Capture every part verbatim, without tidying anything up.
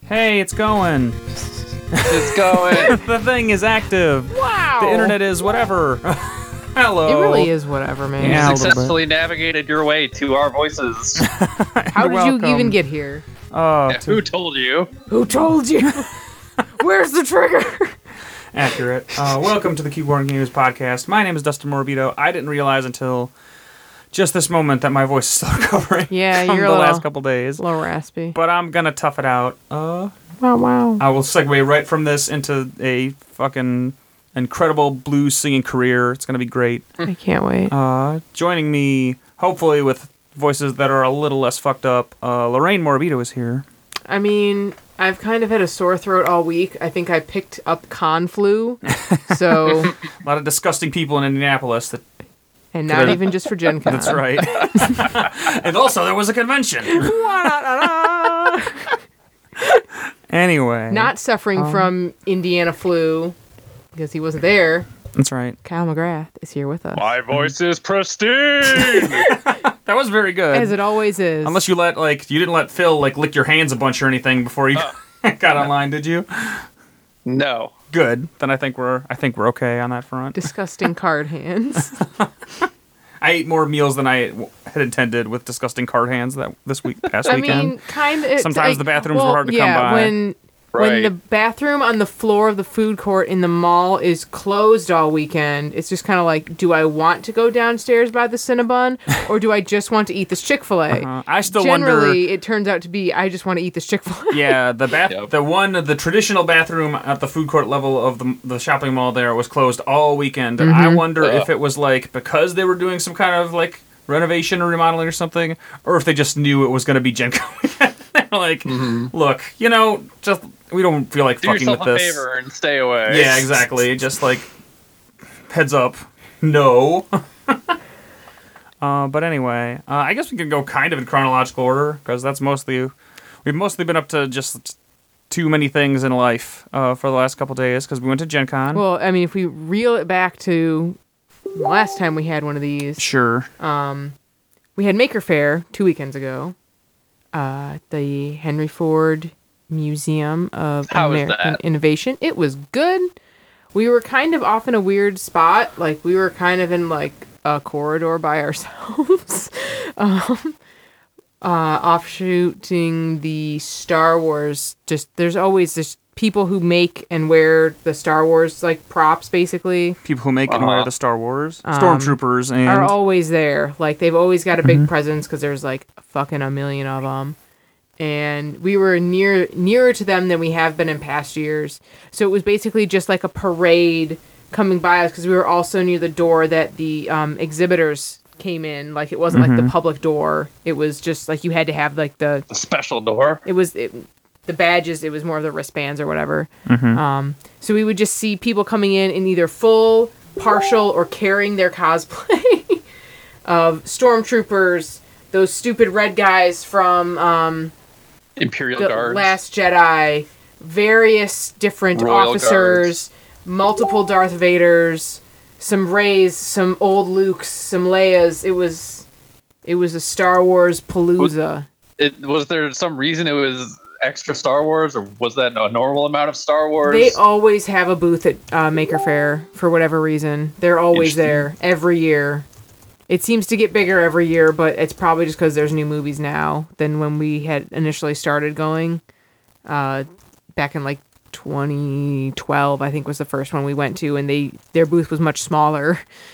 Hey, it's going. It's going. The thing is active. Wow. The internet is whatever. Hello. It really is whatever, man. Yeah, a You little successfully navigated your way to our voices. How did welcome. you even get here? Oh, Yeah, too who told you? Who told you? Where's the trigger? accurate. Uh, welcome to the Keyboard Games podcast. My name is Dustin Morbido. I didn't realize until just this moment that my voice is still recovering Yeah, from you're the a last little- couple days. A little raspy. But I'm gonna tough it out. Uh, Wow, wow. I will segue right from this into a fucking incredible blues singing career. It's gonna be great. I can't wait. Uh, joining me, hopefully with voices that are a little less fucked up, uh, Lorraine Morbido is here. I mean, I've kind of had a sore throat all week. I think I picked up con flu. So, A lot of disgusting people in Indianapolis. That, and not even just for Gen Con. that's right. And also, there was a convention. Anyway. Not suffering Um, from Indiana flu because he wasn't there. That's right. Kyle McGrath is here with us. My voice is pristine. That was very good. As it always is. Unless you let, like, you didn't let Phil, like, lick your hands a bunch or anything before you got online, did you? No. Good. Then I think we're, I think we're okay on that front. Disgusting card hands. I ate more meals than I had intended with disgusting card hands that this week past I weekend. mean, kind of. Sometimes the bathrooms were well, hard to yeah, come by. When, when Right. the bathroom on the floor of the food court in the mall is closed all weekend, it's just kind of like, do I want to go downstairs by the Cinnabon, or do I just want to eat this Chick-fil-A? Uh, I still Generally, wonder. it turns out to be, I just want to eat this Chick-fil-A. Yeah, the bath, Yep. the one, the traditional bathroom at the food court level of the the shopping mall there was closed all weekend, and Mm-hmm. I wonder Ugh. if it was like because they were doing some kind of like renovation or remodeling or something, or if they just knew it was going to be Gen Con weekend. They're like, look, you know, just we don't feel like Do fucking yourself with a this. favor and stay away. Yeah, exactly. Just like heads up, no. uh, but anyway, uh, I guess we can go kind of in chronological order because that's mostly we've mostly been up to just too many things in life uh, for the last couple days because we went to Gen Con. Well, I mean, if we reel it back to the last time we had one of these, sure. we had Maker Faire two weekends ago. Uh, the Henry Ford Museum of How was American that? Innovation. It was good. We were kind of off in a weird spot. Like, we were kind of in, like, a corridor by ourselves. um, uh, offshooting the Star Wars. Just, there's always this people who make and wear the Star Wars, like, props, basically. People who make and wear Uh-huh. the Star Wars stormtroopers and Are always there. Like, they've always got a big presence because there's like fucking a million of them. And we were near nearer to them than we have been in past years. So it was basically just like a parade coming by us because we were also near the door that the um, exhibitors came in. Like, it wasn't like the public door. It was just like you had to have like the A special door. it was it, the badges. It was more of the wristbands or whatever. Um, so we would just see people coming in in either full, partial, or carrying their cosplay of stormtroopers. Those stupid red guys from um, Imperial the Guards. Last Jedi. Various different Royal officers. Multiple Darth Vaders. Some Reys. Some old Lukes. Some Leias. It was. It was a Star Wars palooza. It, was there some reason it was extra Star Wars, or was that a normal amount of Star Wars? They always have a booth at uh, Maker Faire for whatever reason. They're always there every year. It seems to get bigger every year, but it's probably just because there's new movies now than when we had initially started going. Uh, back in like twenty twelve, I think was the first one we went to, and they their booth was much smaller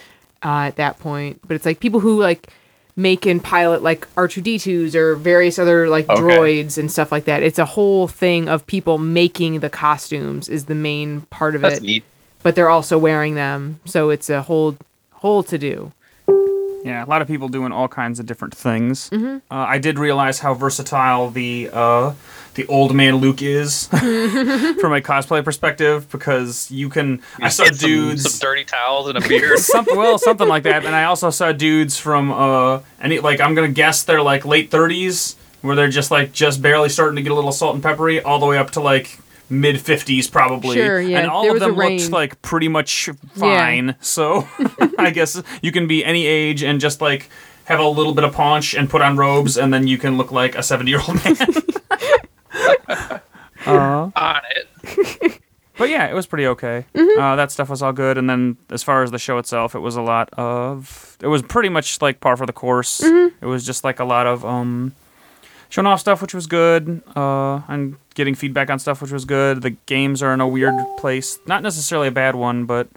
uh, at that point. But it's like people who like make and pilot like R two D twos or various other like Okay. droids and stuff like that. It's a whole thing of people making the costumes is the main part of That's it. neat. But they're also wearing them, so it's a whole whole to do. yeah, a lot of people doing all kinds of different things. Mm-hmm. Uh, I did realize how versatile the uh, the old man Luke is from a cosplay perspective because you can. I saw Get some- dudes. Some, dirty towels and a beard. Something well, something like that. And I also saw dudes from uh, any like I'm gonna guess they're like late thirties, where they're just like just barely starting to get a little salt and peppery, all the way up to like mid fifties probably. Sure, yeah, And all there of was a them range. looked like pretty much fine. So I guess you can be any age and just like have a little bit of paunch and put on robes, and then you can look like a seventy year old man. Uh, On it. but yeah, it was pretty okay. Mm-hmm. Uh, that stuff was all good. And then as far as the show itself, it was a lot of. It was pretty much like par for the course. Mm-hmm. It was just like a lot of um, showing off stuff, which was good, uh, and getting feedback on stuff, which was good. The games are in a weird place. Not necessarily a bad one, but.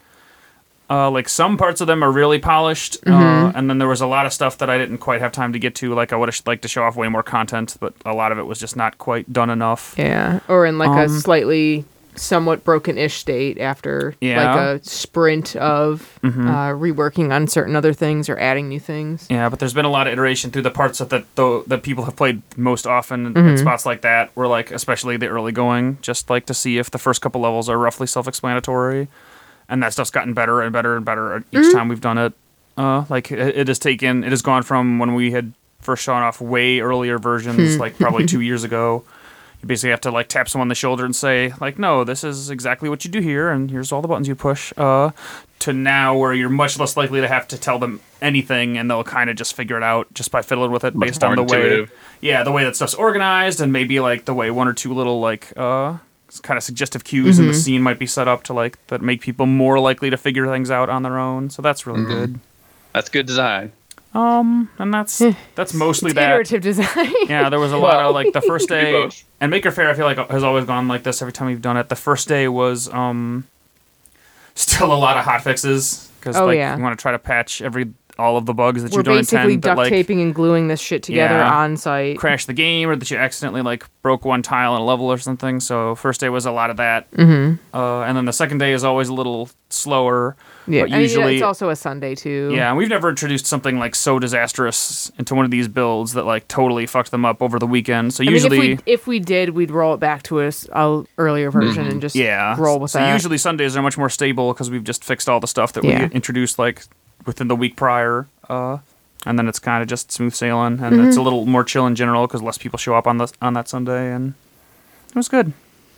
Uh, like some parts of them are really polished, uh, Mm-hmm. and then there was a lot of stuff that I didn't quite have time to get to. Like I would have liked to show off way more content, but a lot of it was just not quite done enough. Yeah, or in like a Um, slightly somewhat broken-ish state after Yeah. like a sprint of Mhm. uh, reworking on certain other things or adding new things. Yeah, but there's been a lot of iteration through the parts that that, the, that people have played most often Mm-hmm. in spots like that. Where like especially the early going, just like to see if the first couple levels are roughly self-explanatory. And that stuff's gotten better and better and better each Mm-hmm. time we've done it. Uh, like it, it has taken, it has gone from when we had first shown off way earlier versions, Hmm. like probably two years ago. You basically have to like tap someone on the shoulder and say, like, no, this is exactly what you do here, and here's all the buttons you push. Uh, to now where you're much less likely to have to tell them anything, and they'll kind of just figure it out just by fiddling with it Much based on the more intuitive. way, yeah, the way that stuff's organized, and maybe like the way one or two little like. Uh, kind of suggestive cues in the scene might be set up to like that make people more likely to figure things out on their own. So that's really good. That's good design. Um, and that's that's mostly It's that. iterative design. Yeah, there was a lot Well, of like the first you can do day, both. and Maker Faire I feel like has always gone like this every time we've done it. The first day was um still a lot of hot fixes because Oh, like yeah. you want to try to patch every all of the bugs that We're you don't basically intend duct that like taping and gluing this shit together Yeah. on site. crash the game or that you accidentally like broke one tile in a level or something. So first day was a lot of that, mm-hmm. uh, and then the second day is always a little slower. Yeah, but I mean, usually it's also a Sunday too. yeah, and we've never introduced something like so disastrous into one of these builds that like totally fucked them up over the weekend. So I usually, mean, if we if we did, we'd roll it back to a, s- a earlier version and just yeah, roll with so that. usually Sundays are much more stable because we've just fixed all the stuff that Yeah. we introduced like within the week prior, uh, and then it's kind of just smooth sailing, and Mm-hmm. it's a little more chill in general because less people show up on the on that Sunday, and it was good.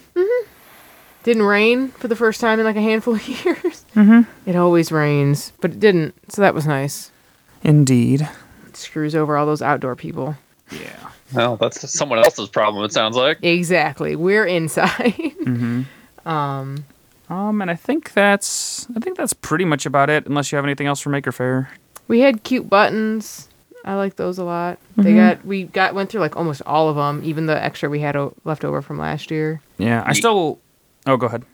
Didn't rain for the first time in like a handful of years. Mm-hmm. It always rains, but it didn't, so that was nice. Indeed. It screws over all those outdoor people. Yeah. Well, that's someone else's problem, it sounds like. Exactly. We're inside. Mm-hmm. um, Um, and I think that's I think that's pretty much about it, unless you have anything else for Maker Faire. we had cute buttons. I like those a lot. They got we got went through like almost all of them, even the extra we had o- left over from last year. Yeah, I Neat. still. Oh, go ahead.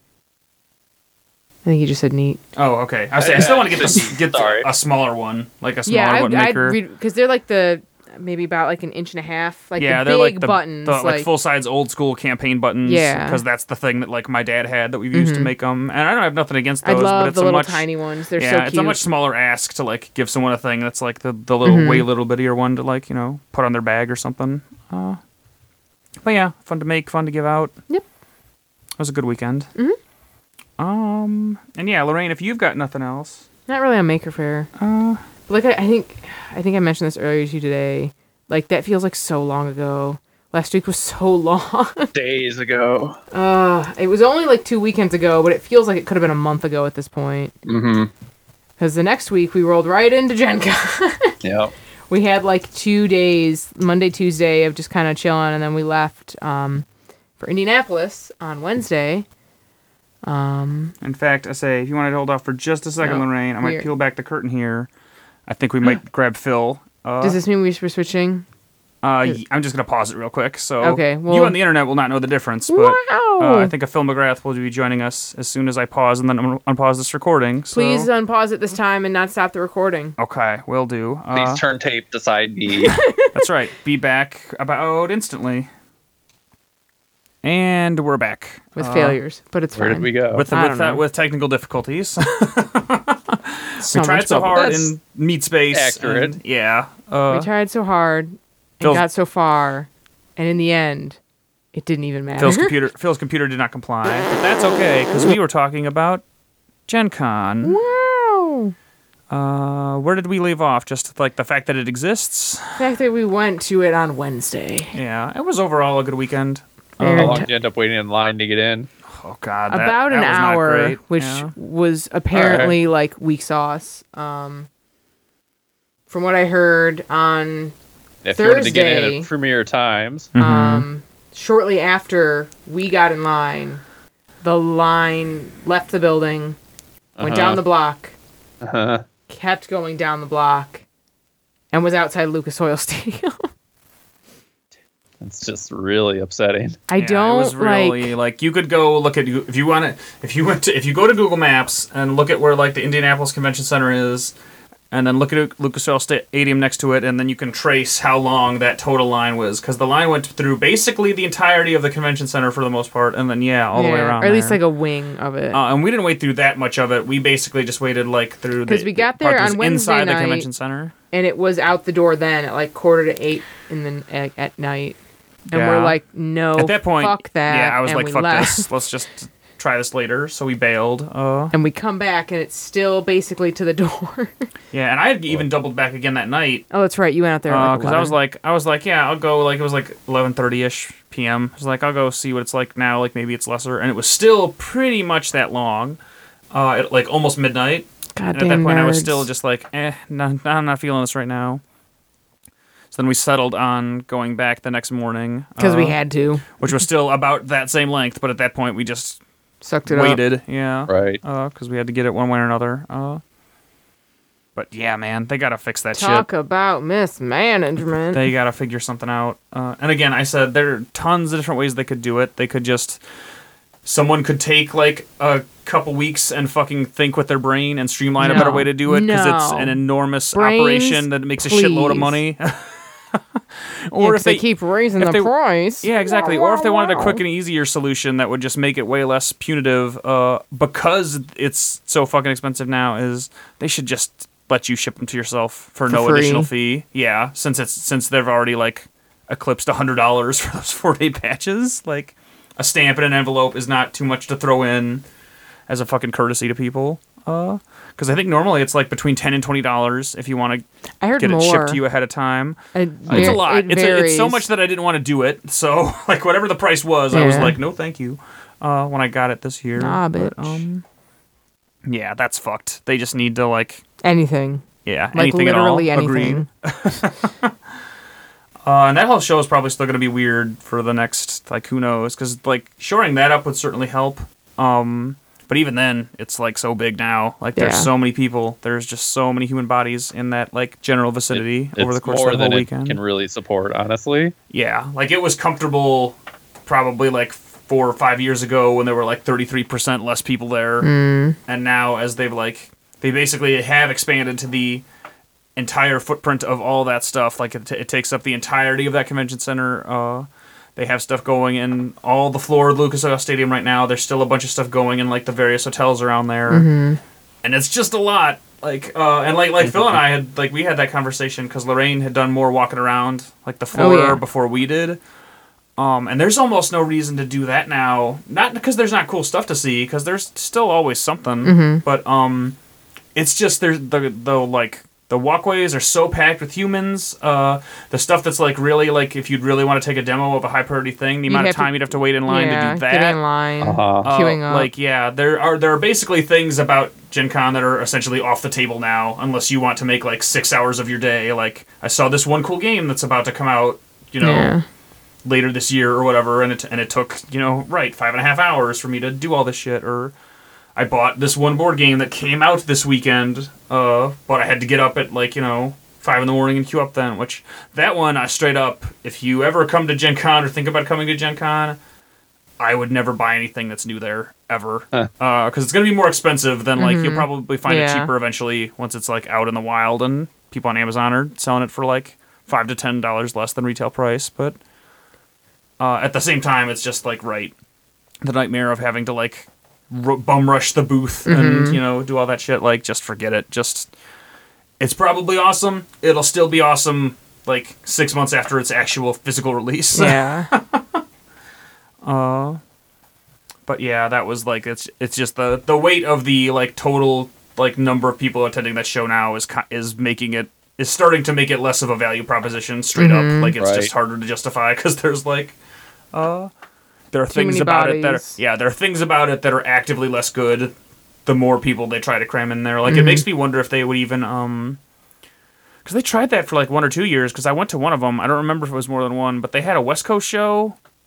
I think you just said neat. Oh, okay. I, was saying, I still want to get this, get Sorry. a smaller one, like a smaller Yeah, button I, I'd maker. read because they're like the maybe about like an inch and a half, like yeah, the they're big like the, buttons, the like, like, full size old school campaign buttons. Yeah. because that's the thing that like my dad had that we've used to make them, and I don't have nothing against I those. but love it's the a little much, tiny ones. They're yeah, so it's cute. a much smaller ask to like give someone a thing that's like the the little Mm-hmm. way little bittier one to like you know put on their bag or something. Uh, but yeah, fun to make, fun to give out. Yep. It was a good weekend. Mm-hmm. Um, and yeah, Lorraine, if you've got nothing else, Not really on Maker Faire. uh, But like I, I think, I think I mentioned this earlier to you today. Like that feels like so long ago. Last week was so long. Days ago. uh, it was only like two weekends ago, but it feels like it could have been a month ago at this point. Mm-hmm. Because the next week we rolled right into Gen Con. Yep. We had like two days, Monday, Tuesday, of just kind of chilling, and then we left um, for Indianapolis on Wednesday. Um, in fact, I say if you want to hold off for just a second, No, Lorraine, I might we're- peel back the curtain here. I think we might grab Phil. Uh, does this mean we were switching? uh, y- I'm just gonna pause it real quick. So Okay, well- you on the internet will not know the difference, but Wow! uh, I think a Phil McGrath will be joining us as soon as I pause, and then I'm gonna unpause this recording. So. Please unpause it this time and not stop the recording. Okay, will do. Please Uh, turn tape to side B. that's right. Be back about instantly. And we're back With Uh, failures, but it's Where fine. did we go? with I with, don't uh, know. with technical difficulties. So we tried much so trouble. hard That's in meat space. accurate. and- yeah. Uh, We tried so hard and Phil's- got so far, and in the end, it didn't even matter. Phil's computer Phil's computer did not comply, but that's okay because we were talking about Gen Con. Wow! Uh, where did we leave off? Just like the fact that it exists. The fact that we went to it on Wednesday. Yeah, it was overall a good weekend. Very How long t- did you end up waiting in line to get in? Oh God, that, About that an was not hour, great. which Yeah. was apparently like weak sauce. Um, from what I heard on If you wanted to get in Thursday. at Premier Times. Mm-hmm. um, shortly after we got in line, the line left the building, went Uh-huh. down the block, Uh-huh. kept going down the block, and was outside Lucas Oil Stadium. It's just really upsetting. I Yeah, don't It was really like. like, you could go look at if you want to if you went to if you go to Google Maps and look at where like the Indianapolis Convention Center is, and then look at Lucas Oil Stadium next to it, and then you can trace how long that total line was, because the line went through basically the entirety of the convention center for the most part, and then yeah, all the way Yeah, around. or at least there. like a wing of it. Uh, and we didn't wait through that much of it. We basically just waited like through the 'Cause we got the part there that was on Wednesday inside the night. convention center. And it was out the door then at like quarter to eight in the at, at night. And Yeah. we're like, no, At that point, fuck that. yeah, I was and like, we fuck left. this. Let's just try this later. So we bailed. Uh, And we come back and it's still basically to the door. yeah, and I had even doubled back again that night. Oh, that's right. You went out there at Because like I was eleven. like, I was like, yeah, I'll go. Like it was like eleven thirty ish p m. I was like, I'll go see what it's like now. Like maybe it's lesser, and it was still pretty much that long. Uh, at like almost midnight. And Goddamn at that point, nerds. I was still just like, eh, no, I'm not feeling this right now. So then we settled on going back the next morning. Because we uh, had to. which was still about that same length, but at that point we just Sucked it up. waited. Yeah. Right. Because we had to get it one way or another. Uh, but yeah, man, they got to fix that Talk shit. about mismanagement. They got to figure something out. Uh, and again, I said there are tons of different ways they could do it. They could just... Someone could take like a couple weeks and fucking think with their brain and streamline a better No. way to do it, because it's No. an enormous Brains, operation that makes a shitload of please. money. or or if if they, they keep raising if the they- price. Yeah, exactly. Or if they wanted a wow. quick and easier solution that would just make it way less punitive, uh, because it's so fucking expensive now, is they should just let you ship them to yourself for, For no free. additional fee. Yeah, since it's since they've already like eclipsed a hundred dollars for those four day patches. Like a stamp and an envelope is not too much to throw in as a fucking courtesy to people. Uh, because I think normally it's like between ten and twenty dollars if you want to I heard get more. it shipped to you ahead of time. It, It's a var- lot. It It's, a, it's so varies. much that I didn't want to do it. So, like, whatever the price was, I was Yeah. like, no, thank you. Uh, when I got it this year. Nah, But, bitch. um, yeah, that's fucked. They just need to like, Anything. yeah, Like anything at all. literally anything. Agreed. Uh, and that whole show is probably still going to be weird for the next, like, who knows? Because like shoring that up would certainly help. Um, but even then, it's like so big now. Like, there's Yeah. so many people. There's just so many human bodies in that like general vicinity over the It's course more of the than whole it weekend. can really support, honestly. Yeah, like it was comfortable probably like four or five years ago when there were like thirty-three percent less people there. Mm. And now as they've like, they basically have expanded to the entire footprint of all that stuff. Like it, t- it takes up the entirety of that convention center. Uh, they have stuff going in all the floor of Lucas Oil Stadium right now. There's still a bunch of stuff going in like the various hotels around there. Mm-hmm. And it's just a lot. Like, uh, and like, like Phil and I had, like, we had that conversation because Lorraine had done more walking around, like, the floor Oh, yeah. before we did. Um, and there's almost no reason to do that now. Not because there's not cool stuff to see, because there's still always something. Mm-hmm. But, um, it's just, there's the, the, like, the walkways are so packed with humans. Uh, the stuff that's, like, really, like, if you'd really want to take a demo of a high priority thing, the You'd amount of have to- time you'd have to wait in line yeah, to do that. getting in line, Uh-huh. Uh, queuing up. Like, yeah, there are there are basically things about Gen Con that are essentially off the table now, unless you want to make like six hours of your day. Like, I saw this one cool game that's about to come out, you know, Yeah. later this year or whatever, and it and it took, you know, right five and a half hours for me to do all this shit. Or I bought this one board game that came out this weekend, uh, but I had to get up at like, you know, five in the morning and queue up then. Which that one, I straight up, if you ever come to Gen Con or think about coming to Gen Con, I would never buy anything that's new there ever, because Huh. uh, it's gonna be more expensive than like you'll probably find it Yeah. cheaper eventually once it's like out in the wild and people on Amazon are selling it for like five to ten dollars less than retail price. But uh, at the same time, it's just like right the nightmare of having to like r- bum rush the booth and you know do all that shit. Like, just forget it. Just it's probably awesome. It'll still be awesome like six months after its actual physical release. Yeah. Uh, but yeah, that was like it's it's just the the weight of the like total like number of people attending that show now is ki- is making it is starting to make it less of a value proposition straight up. Like it's Right. just harder to justify because there's like uh there are Too things many about it that are, bodies. yeah there are things about it that are actively less good the more people they try to cram in there. Like it makes me wonder if they would even um. Because they tried that for like one or two years. Because I went to one of them. I don't remember if it was more than one, but they had a West Coast show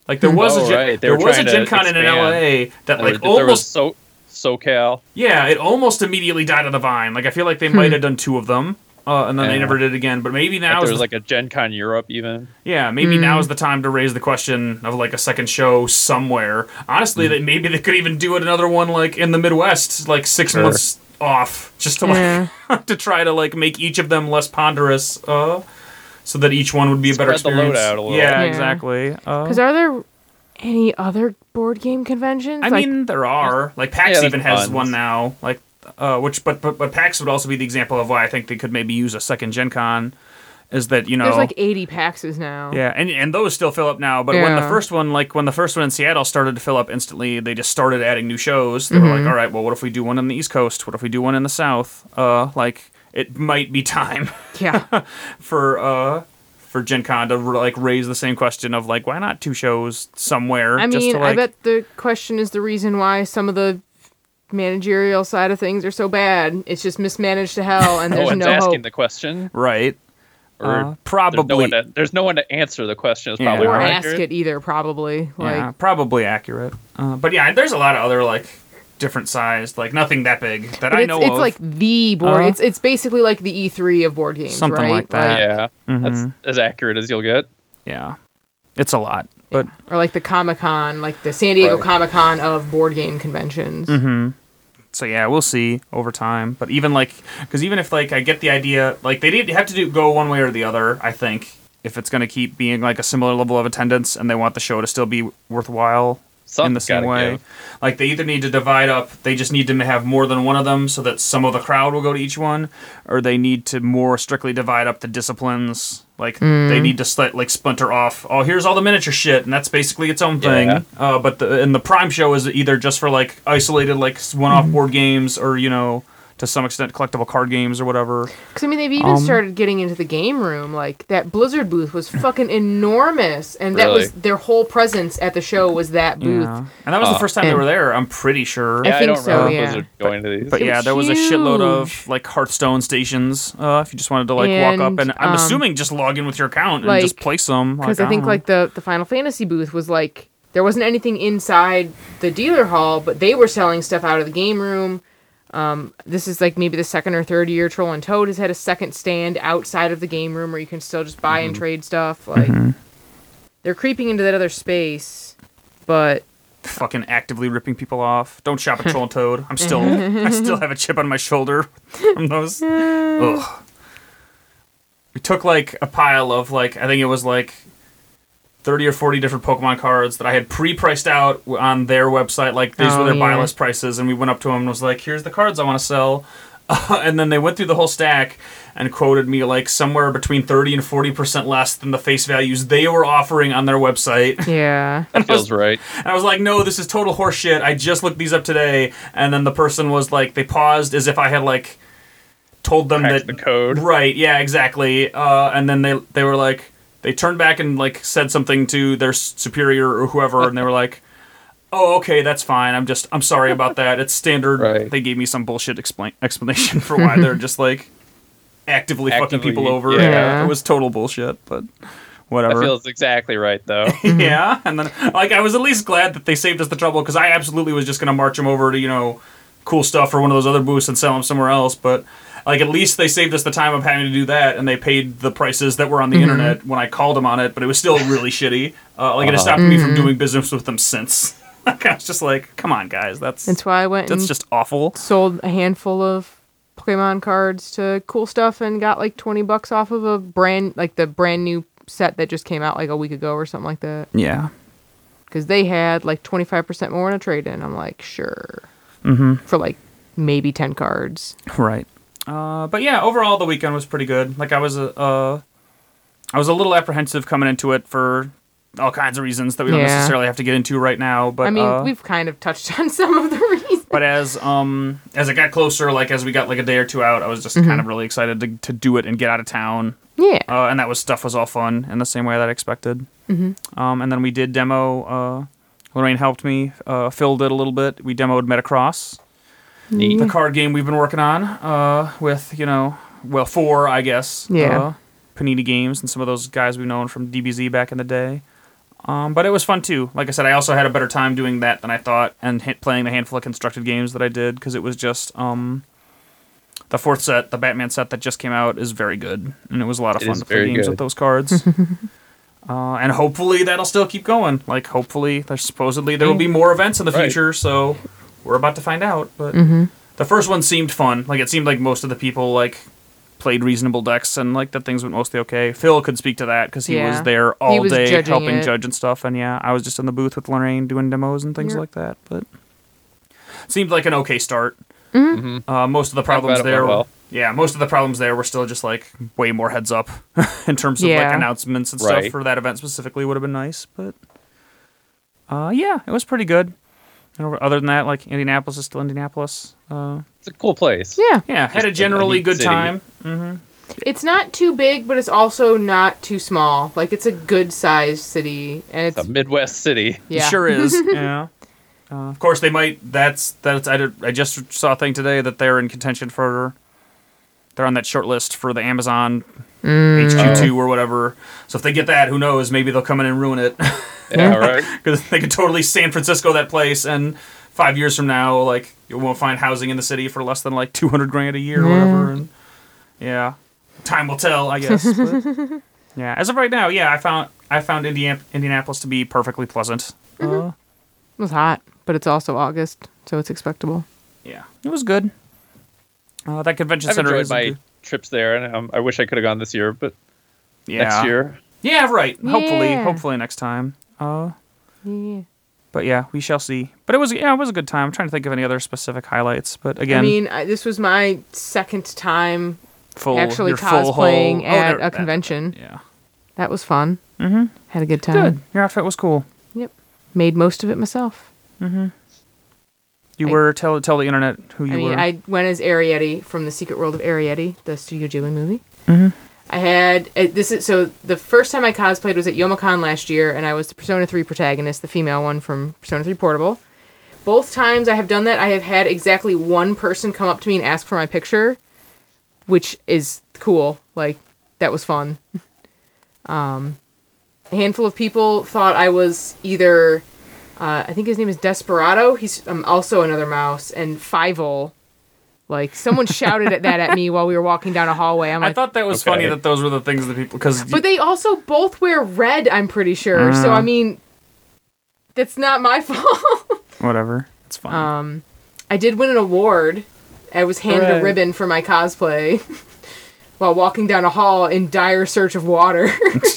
Like there was Oh, a Gen, right. They there were was a trying Gen to Con in expand. L A that There like was- there was almost so SoCal. yeah, it almost immediately died on the vine. Like I feel like they might have done two of them, uh, and then they Yeah. never did again. But maybe now Like, is there was the, like a Gen Con Europe even. yeah, maybe now is the time to raise the question of like a second show somewhere. Honestly, Mm. that maybe they could even do it another one like in the Midwest, like six Sure. months off, just to like to try to like make each of them less ponderous, uh, so that each one would be a better Spread the load experience. out a little. Yeah, Yeah. exactly. Uh, Because are there any other board game conventions? I Like, mean, there are like PAX Yeah, there's even has tons. one now. Like, uh, which but, but but PAX would also be the example of why I think they could maybe use a second Gen Con. Is that you know? there's like eighty PAXs now. yeah, and and those still fill up now. But when the Yeah. first one, like when the first one in Seattle started to fill up instantly, they just started adding new shows. They were Mm-hmm. like, all right, well, what if we do one on the East Coast? What if we do one in the South? Uh, like it might be time Yeah. for uh for Gen Con to like raise the same question of like, why not two shows somewhere? I just mean, to, like, I bet the question is the reason why some of the managerial side of things are so bad. It's just mismanaged to hell, and No there's one's no asking hope. the question. right. Or Uh, there's no, probably. one to, there's no one to answer the question. Is Yeah. probably Or more ask accurate. it either, probably. Like, Yeah, probably accurate. Uh, but yeah, there's a lot of other like different sized, like nothing that big that but I it's, know it's of. like the board. Uh-huh. It's it's basically like the E three of board games, Something right? like that. Yeah, Mhm. that's as accurate as you'll get. yeah, it's a lot. But Or like the Comic Con, like the San Diego Right. Comic Con of board game conventions. Mm-hmm. so yeah, we'll see over time. But even like, because even if like I get the idea, like they did have to do go one way or the other. I think if it's going to keep being like a similar level of attendance and they want the show to still be worthwhile. in the Something's same gotta way. give. Like they either need to divide up, they just need to have more than one of them so that some of the crowd will go to each one, or they need to more strictly divide up the disciplines. Like they need to sli- like splinter off. Oh, here's all the miniature shit, and that's basically its own thing. Yeah. Uh, but the and the Prime show is either just for like isolated like one-off board games, or you know to some extent collectible card games or whatever. Because, I mean, they've even Um, started getting into the game room. Like, that Blizzard booth was fucking enormous. And that Really? was their whole presence at the show was that booth. Yeah, and that was the Oh. first time they And- were there. I'm pretty sure. Yeah, I, think don't so, remember yeah. Blizzard going to these. But It yeah, was there was a shitload of huge. like Hearthstone stations. Uh, if you just wanted to like walk up, And, and I'm um, assuming just log in with your account and like- just place them. Because like, I think, don't know. like, the, the Final Fantasy booth was, like, there wasn't anything inside the dealer hall, but they were selling stuff out of the game room. Um, this is, like, maybe the second or third year Troll and Toad has had a second stand outside of the game room where you can still just buy and trade stuff. Like, they're creeping into that other space, but... fucking actively ripping people off. Don't shop at Troll and Toad. I'm still, I still have a chip on my shoulder from those. Ugh. We took like a pile of like I think it was like thirty or forty different Pokemon cards that I had pre-priced out on their website. Like these Oh, were their buy yeah. list prices, and we went up to them and was like, "Here's the cards I want to sell." Uh, and then they went through the whole stack and quoted me like somewhere between thirty and forty percent less than the face values they were offering on their website. Yeah. That feels right. And I was like, no, this is total horseshit. I just looked these up today. And then the person was like, they paused as if I had like told them Cracked that the code. Right, yeah, exactly. Uh, and then they they were like, they turned back and like said something to their superior or whoever, and they were like, oh, okay, that's fine. I'm just, I'm sorry about that. It's standard. Right. They gave me some bullshit explain explanation for why they're just like actively, fucking Actively, people over. yeah. Yeah. It was total bullshit, but whatever. That feels exactly right, though. Yeah, and then like I was at least glad that they saved us the trouble because I absolutely was just gonna march them over to you know cool stuff or one of those other booths and sell them somewhere else. But like at least they saved us the time of having to do that, and they paid the prices that were on the internet when I called them on it. But it was still really shitty. Uh, like it has Uh-huh. stopped me from doing business with them since. Like I was just like, come on, guys, that's That's why I went that's and just awful. sold a handful of Pokemon cards to Cool Stuff and got like twenty bucks off of a brand, like the brand new set that just came out like a week ago or something like that. Yeah. Because they had like twenty-five percent more in a trade in. I'm like, sure. Mm-hmm. For like maybe ten cards. Right. Uh, but yeah, overall the weekend was pretty good. Like I was a, uh, I was a little apprehensive coming into it for all kinds of reasons that we don't Yeah. necessarily have to get into right now. But I mean, uh, we've kind of touched on some of the reasons. but as um as it got closer, like as we got like a day or two out, I was just kind of really excited to to do it and get out of town. Yeah. Uh, and that was stuff was all fun in the same way that I expected. Mm-hmm. Um, and then we did demo. Uh, Lorraine helped me. Uh, Phil did a little bit. We demoed Metacross, Neat. the card game we've been working on uh, with, you know, well, four, I guess. Yeah. Uh, Panini Games and some of those guys we've known from D B Z back in the day. Um, but it was fun too. Like I said, I also had a better time doing that than I thought, and hit playing the handful of constructed games that I did because it was just um, the fourth set, the Batman set that just came out, is very good, and it was a lot of It fun is to play very games good. with those cards. uh, and hopefully that'll still keep going. Like hopefully, there's supposedly there will be more events in the Right. future, so we're about to find out. But the first one seemed fun. Like it seemed like most of the people like played reasonable decks and like that things went mostly okay. Phil could speak to that because he Yeah. was there He all was day judging helping it. judge and stuff. And yeah, I was just in the booth with Lorraine doing demos and things Yeah. like that. But seemed like an okay start. Mm-hmm. Uh, most of the problems glad it there, went were, well. yeah, most of the problems there were still just like way more heads up in terms of Yeah. like announcements and stuff Right. for that event specifically would have been nice. But uh, yeah, it was pretty good. And other than that, like Indianapolis is still Indianapolis. Uh, It's a cool place. Yeah. yeah, had a a generally neat good city. time. It's not too big, but it's also not too small. Like, it's a good sized city. And it's, It's a Midwest city. yeah. It sure is. Yeah. Uh, of course, they might. That's that's. I, did, I just saw a thing today that they're in contention for. They're on that short list for the Amazon H Q two or whatever. So if they get that, who knows? Maybe they'll come in and ruin it Yeah, right. because they could totally San Francisco that place, and five years from now, like you won't find housing in the city for less than like two hundred grand a year or whatever. And yeah, time will tell, I guess. But, yeah, as of right now, yeah, I found I found Indiana, Indianapolis to be perfectly pleasant. Uh, It was hot, but it's also August, so it's expectable. Yeah, it was good. Uh, that convention I've center enjoyed is my a good- trips there, and um, I wish I could have gone this year, but yeah. next year. Yeah, right. Hopefully, Yeah. hopefully next time. Uh, Yeah. but yeah, we shall see. But it was yeah, it was a good time. I'm trying to think of any other specific highlights, but again, I mean, I, this was my second time full actually your full cosplaying whole- oh, at no, a that- convention. Yeah, That was fun. Mm-hmm. Had a good time. good. Your outfit was cool. Yep. Made most of it myself. You I- were tell tell the internet who you I mean, were. I went as Arietti from The Secret World of Arietti, the Studio Ghibli movie. Mm-hmm. I had uh, this is so the first time I cosplayed was at Youmacon last year, and I was the Persona three protagonist, the female one from Persona three Portable. Both times I have done that, I have had exactly one person come up to me and ask for my picture, which is cool. Like, that was fun. um, a handful of people thought I was either. Uh, I think his name is Desperado. He's um, also another mouse, and Fievel. Like, someone shouted at that at me while we were walking down a hallway. I'm I like, thought that was Okay. funny that those were the things that people because but they also both wear red, I'm pretty sure. So, I mean, that's not my fault. whatever, it's fine. Um, I did win an award. I was handed a Hooray. ribbon for my cosplay while walking down a hall in dire search of water.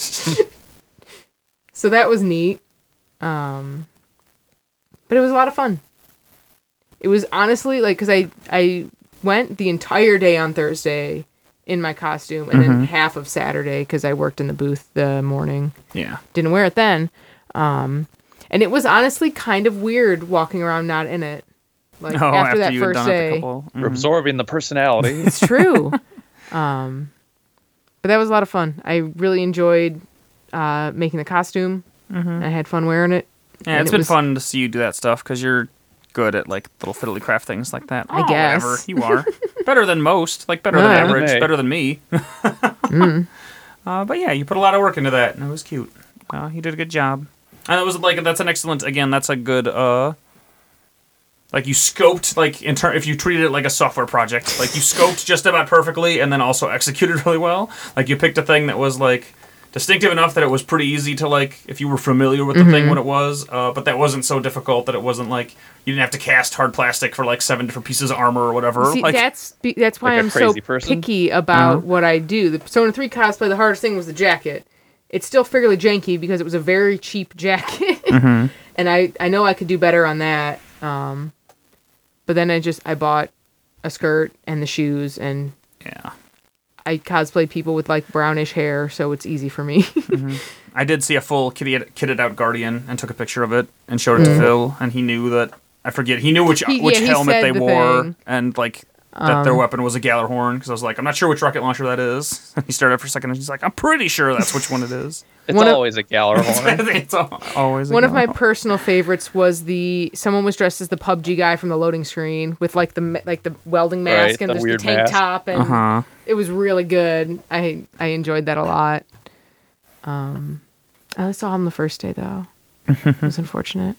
So that was neat. Um, but it was a lot of fun. It was honestly like, because I, I went the entire day on Thursday in my costume and then half of Saturday because I worked in the booth the morning. yeah, Didn't wear it then. Um, and it was honestly kind of weird walking around not in it. Like no, after, after, that you had first done it day. a couple. We're Mhm. absorbing the personality. It's true. um, but that was a lot of fun. I really enjoyed uh, making the costume. I had fun wearing it. Yeah, And it's it been was- fun to see you do that stuff because you're good at like little fiddly craft things like that. I Oh, guess. whatever. You are better than most, like better than Yeah. average, Hey. better than me. uh, but yeah, you put a lot of work into that, and it was cute. Uh, you did a good job, and it was like that's an excellent. Again, that's a good. Uh, like you scoped like in ter- if you treated it like a software project, like you scoped just about perfectly, and then also executed really well. Like you picked a thing that was like distinctive enough that it was pretty easy to like if you were familiar with the thing what it was, uh, but that wasn't so difficult that it wasn't like you didn't have to cast hard plastic for like seven different pieces of armor or whatever. See, like that's be- that's why Like a I'm so crazy person? picky about Uh-huh. what I do. The Persona three cosplay, the hardest thing was the jacket. It's still fairly janky because it was a very cheap jacket, Mm-hmm. and I I know I could do better on that. Um, but then I just I bought a skirt and the shoes, and yeah. I cosplay people with like brownish hair, so it's easy for me. I did see a full kitted, kitted out Guardian and took a picture of it and showed it to Phil, and he knew that I forget he knew which He- which yeah, he helmet said they the wore thing. and like that their weapon was a Gallarhorn because I was like I'm not sure which rocket launcher that is. He started for a second and he's like I'm pretty sure that's which one it is. It's One of- always a Gallarhorn. It's al- always a One of my Gallarhorn. personal favorites was the someone was dressed as the P U B G guy from the loading screen with like the ma- like the welding mask Right, and the just the weird tank mask. top, and Uh-huh. it was really good. I I enjoyed that a lot. Um, I only saw him the first day though. It was unfortunate.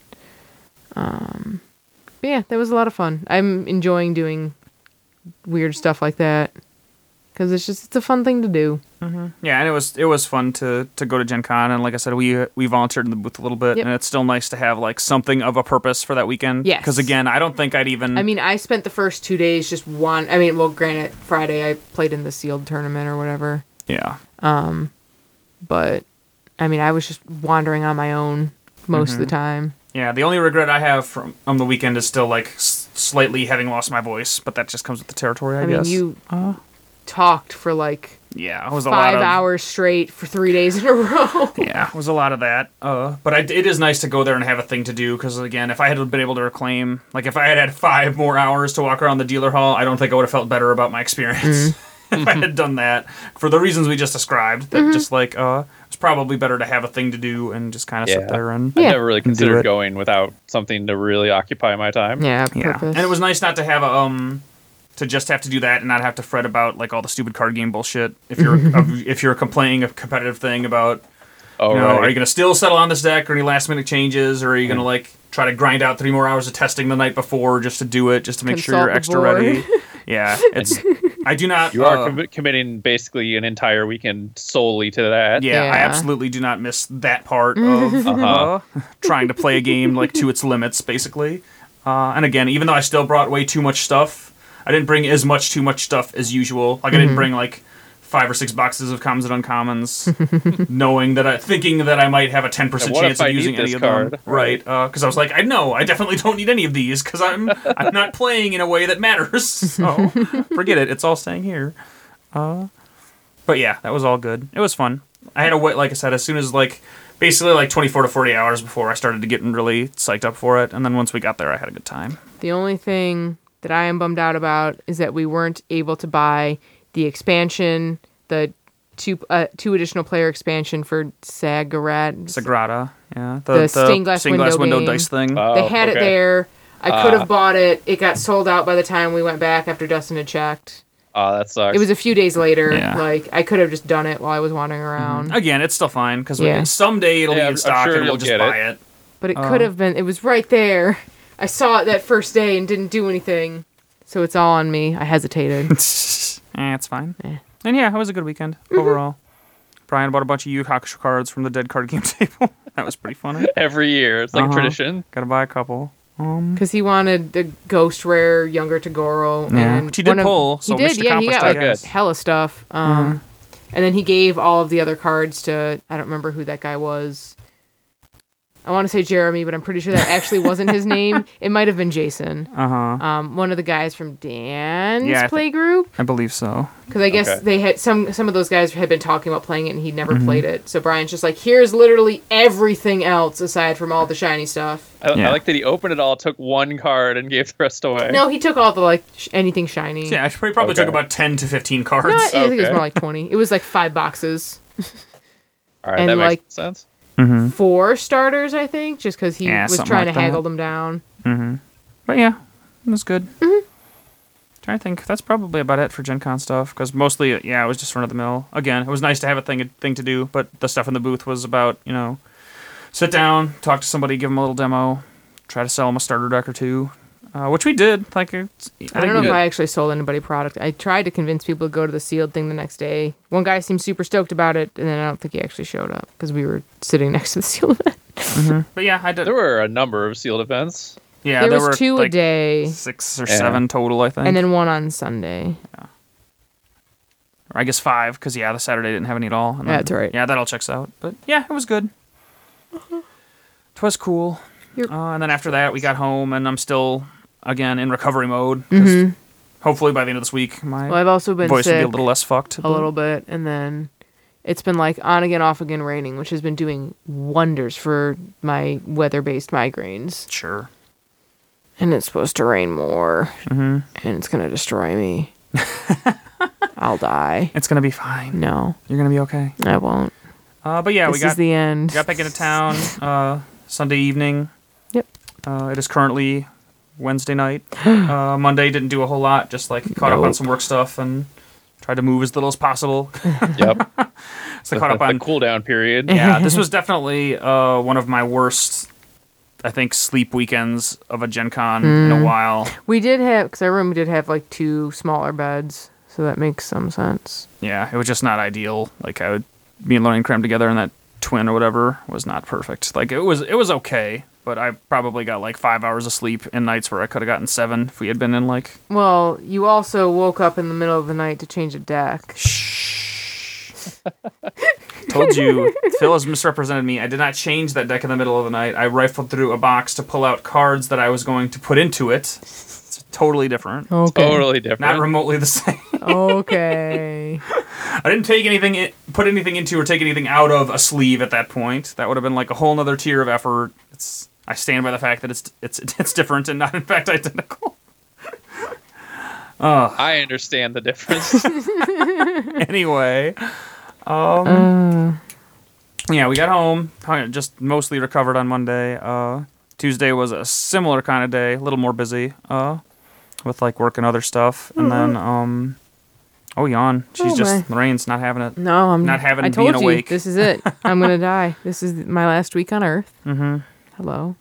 Um, but yeah, that was a lot of fun. I'm enjoying doing weird stuff like that because it's just it's a fun thing to do. Yeah, and it was it was fun to, to go to Gen Con, and like I said, we we volunteered in the booth a little bit, Yep. and it's still nice to have like something of a purpose for that weekend. Yes. Because again, I don't think I'd even. I mean, I spent the first two days just one. I mean, well, granted, Friday I played in the sealed tournament or whatever, yeah. but I mean, I was just wandering on my own most of the time. Yeah, the only regret I have from on the weekend is still like s- slightly having lost my voice, but that just comes with the territory, I, I mean, guess. you talked for like yeah, it was a five lot of hours straight for three days in a row. yeah, it was a lot of that. Uh, but I, it is nice to go there and have a thing to do because again, if I had been able to reclaim, like if I had had five more hours to walk around the dealer hall, I don't think I would have felt better about my experience if I had done that for the reasons we just described. That just like uh, it's probably better to have a thing to do and just kind of Yeah. sit there and I Yeah. never really do considered it. going without something to really occupy my time. Yeah, yeah. purpose. And it was nice not to have a um. To just have to do that and not have to fret about like all the stupid card game bullshit. If you're if you're complaining a competitive thing about, Oh, you know, right. are you going to still settle on this deck or any last minute changes, or are you going to like try to grind out three more hours of testing the night before just to do it, just to make sure Consult you're the extra board. ready? Yeah, it's. I do not. You are uh, commi- committing basically an entire weekend solely to that. Yeah, I Yeah. absolutely do not miss that part of uh, trying to play a game like to its limits, basically. Uh, and again, even though I still brought way too much stuff, I didn't bring as much too much stuff as usual. Like I didn't bring like five or six boxes of commons and uncommons, knowing that I thinking that I might have a ten percent And what chance if of I need using any this of card? them. Right? Because I was like, I know I definitely don't need any of these because I'm I'm not playing in a way that matters. So forget it. It's all staying here. Uh, but yeah, that was all good. It was fun. I had to wait, like I said, as soon as like basically like twenty-four to forty hours before I started to get really psyched up for it, and then once we got there, I had a good time. The only thing that I am bummed out about is that we weren't able to buy the expansion, the two uh, two additional player expansion for Sagarat. Sagrada, yeah, The stained glass window window game. dice thing. Oh, They had it okay. there. I could Ah. have bought it. It got sold out by the time we went back after Dustin had checked. Oh, that sucks. It was a few days later. Yeah. Like I could have just done it while I was wandering around. Again, it's still fine because Yeah. someday it'll Yeah, be I'm- in I'm stock sure and we'll you'll just get buy it. it. But it could have been. It was right there. I saw it that first day and didn't do anything. So it's all on me. I hesitated. Eh, it's fine. Eh. And yeah, it was a good weekend overall. Brian bought a bunch of Yu Yu Hakusho cards from the dead card game table. That was pretty funny. every year. It's like Uh-huh. a tradition. Got to buy a couple. Um, Because he wanted the Ghost Rare Younger Togoro. Yeah. And Which he did one of- pull, so he did, mission yeah. He got accomplished, like I guess. hella stuff. Um, And then he gave all of the other cards to, I don't remember who that guy was. I want to say Jeremy, but I'm pretty sure that actually wasn't his name. It might have been Jason. uh huh. Um, one of the guys from Dan's Yeah, I thi- play group. I believe so. Because I guess Okay. they had some some of those guys had been talking about playing it and he'd never Mm-hmm. played it. So Brian's just like, here's literally everything else aside from all the shiny stuff. I, Yeah. I like that he opened it all, took one card, and gave the rest away. No, he took all the like sh- anything shiny. Yeah, I probably probably took Okay. about ten to fifteen cards. No, I think it was Okay. more like twenty. It was like five boxes. all right, and that makes like- sense. Four starters, I think, just because he Yeah, was something trying like to that. haggle them down. But yeah, it was good. Mm-hmm. Trying to think. That's probably about it for Gen Con stuff. Because mostly, yeah, it was just run of the mill. Again, it was nice to have a thing thing to do. But the stuff in the booth was about, you know, sit down, talk to somebody, give them a little demo, try to sell them a starter deck or two, uh, which we did. Like, it's, I don't know we if did. I actually sold anybody product. I tried to convince people to go to the sealed thing the next day. One guy seemed super stoked about it, and then I don't think he actually showed up because we were sitting next to the sealed event. But yeah, I did. There were a number of sealed events. Yeah, there, there, was were two like a day, six or Yeah. seven total, I think. and then one on Sunday. or I guess five, because yeah, the Saturday didn't have any at all. And Yeah, that's right. Yeah, that all checks out. But yeah, it was good. Twas cool. You're- Uh, and then after that, we got home, and I'm still again in recovery mode. 'Cause hopefully by the end of this week, my Well, I've also been voice will be sick a little less fucked. a little bit, and then it's been like on again, off again raining, which has been doing wonders for my weather-based migraines. Sure. And it's supposed to rain more, mm-hmm. and it's gonna destroy me. I'll die. It's gonna be fine. No, You're gonna be okay. I won't. Uh, but yeah, this we got is the end. got back into town uh, Sunday evening. Yep. Uh, it is currently Wednesday night. uh, Monday didn't do a whole lot, just like caught up on Nope. some work stuff and Tried to move as little as possible. Yep. So I caught up the on cool down period. Yeah, this was definitely uh, one of my worst, I think, sleep weekends of a Gen Con in a while. We did have, because our room did have like two smaller beds, so that makes some sense. Yeah, it was just not ideal. Like I would, me and Lauren crammed together, and that twin or whatever was not perfect. Like it was, it was okay, but I probably got like five hours of sleep in nights where I could have gotten seven if we had been in like. Well, you also woke up in the middle of the night to change a deck. Told you, Phil has misrepresented me. I did not change that deck in the middle of the night. I rifled through a box to pull out cards that I was going to put into it. It's totally different. Okay. Totally different. Not remotely the same. Okay. I didn't take anything, in, put anything into or take anything out of a sleeve at that point. That would have been like a whole nother tier of effort. It's. I stand by the fact that it's it's it's different and not in fact identical. Uh, I understand the difference. Anyway, um, uh. yeah, we got home. Just mostly recovered on Monday. Uh, Tuesday was a similar kind of day, a little more busy, uh, with like work and other stuff. And mm-hmm. then, um, oh, yawn. She's oh, just my. Lorraine's not having it. No, I'm not having I being told you, awake. This is it. I'm gonna die. This is my last week on Earth. Mm-hmm. Hello.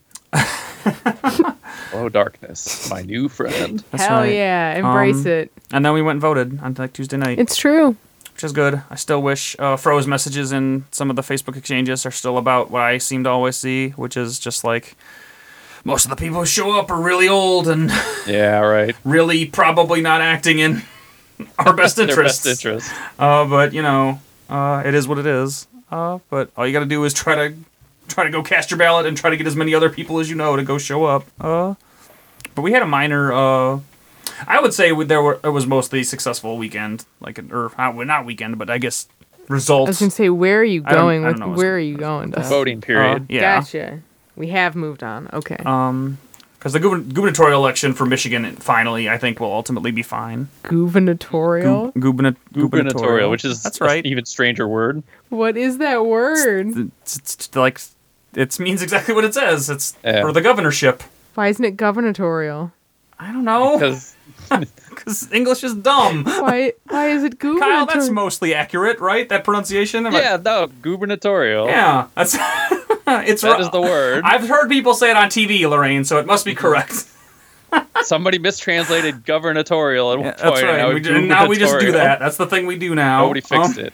Hello, darkness, my new friend. That's Hell right. yeah, embrace um, it. And then we went and voted on like Tuesday night. It's true. Which is good. I still wish uh, Fro's messages in some of the Facebook exchanges are still about what I seem to always see, which is just like most of the people who show up are really old and yeah, right. really probably not acting in our best interests. Their best interest. Uh, but you know, uh, it is what it is. Uh, but all you got to do is try to. Try to go cast your ballot and try to get as many other people as you know to go show up. Uh, but we had a minor. Uh, I would say there were it was mostly successful weekend, like or not weekend, but I guess results. I was gonna say, where are you going? I don't, I don't with, where are you going? The voting period. Uh, yeah. Gotcha. We have moved on. Okay. Um, because the gubern- gubernatorial election for Michigan finally, I think, will ultimately be fine. Gubernatorial. Gu- guberna- gubernatorial, gubernatorial, which is that's right. An even stranger word. What is that word? It's, it's, it's like. It means exactly what it says. It's yeah. for the governorship. Why isn't it gubernatorial? I don't know. Because Because English is dumb. Why Why is it gubernatorial? Kyle, that's mostly accurate, right? That pronunciation? Am yeah, I... no, gubernatorial. Yeah, that's it's that ro- is the word. I've heard people say it on T V, Lorraine, so it must be correct. Somebody mistranslated gubernatorial at one yeah, point. That's right. Now, we do, now we just do that. That's the thing we do now. Nobody fixed um, it.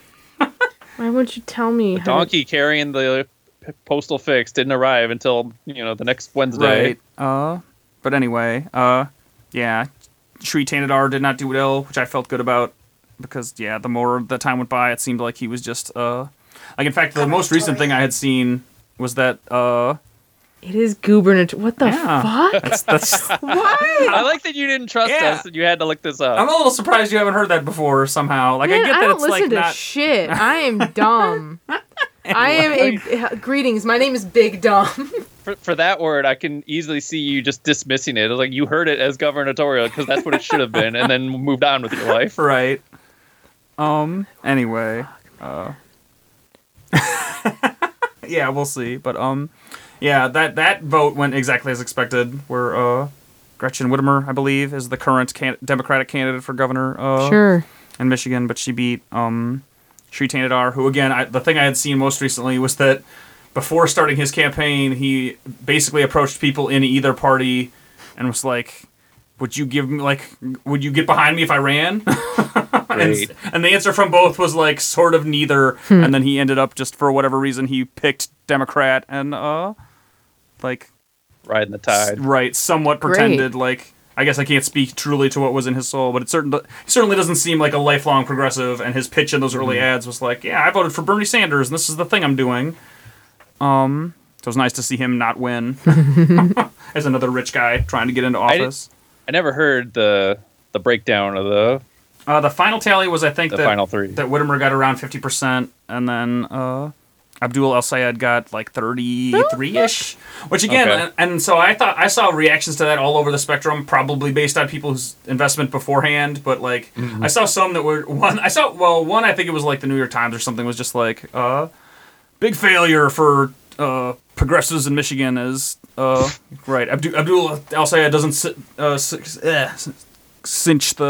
Why won't you tell me? The donkey to... carrying the postal fix didn't arrive until, you know, the next Wednesday. Right. Uh, but anyway, uh, yeah, Sri Tanadar did not do well, which I felt good about because, yeah, the more the time went by, it seemed like he was just, uh, like, in fact, the most recent thing I had seen was that, uh, it is gubernatorial. What the yeah, fuck? That's, that's Why? I like that you didn't trust yeah. us and you had to look this up. I'm a little surprised you haven't heard that before somehow. Like, Man, I get I that don't it's listen like to not... shit. I am dumb. Anyway. I am a greetings. My name is Big Dumb. For, for that word, I can easily see you just dismissing it. Like you heard it as gubernatorial because that's what it should have been, and then moved on with your life. Right. Um. Anyway. Uh. yeah, we'll see. But um, yeah, that that vote went exactly as expected. Where uh, Gretchen Whitmer, I believe, is the current can- Democratic candidate for governor. Uh, sure. In Michigan, but she beat um. Sri Tanadar, who, again, I, the thing I had seen most recently was that before starting his campaign, he basically approached people in either party and was like, would you give me, like, would you get behind me if I ran? and, and the answer from both was, like, sort of neither. Hmm. And then he ended up, just for whatever reason, he picked Democrat and, uh, like... riding the tide. S- right, somewhat Great. pretended, like... I guess I can't speak truly to what was in his soul, but it certain, certainly doesn't seem like a lifelong progressive, and his pitch in those early mm. ads was like, yeah, I voted for Bernie Sanders, and this is the thing I'm doing. Um, so it was nice to see him not win as another rich guy trying to get into office. I, I never heard the the breakdown of the... Uh, the final tally was, I think, the that, final three. that Whitmer got around fifty percent, and then... Uh, Abdul El Sayed got like thirty-three-ish, which again, okay. and, and so I thought I saw reactions to that all over the spectrum, probably based on people's investment beforehand. But like, mm-hmm. I saw some that were one. I saw well, one I think it was like the New York Times or something was just like, uh, big failure for uh, progressives in Michigan is uh, right. Abdul, Abdul El Sayed doesn't uh, cinch the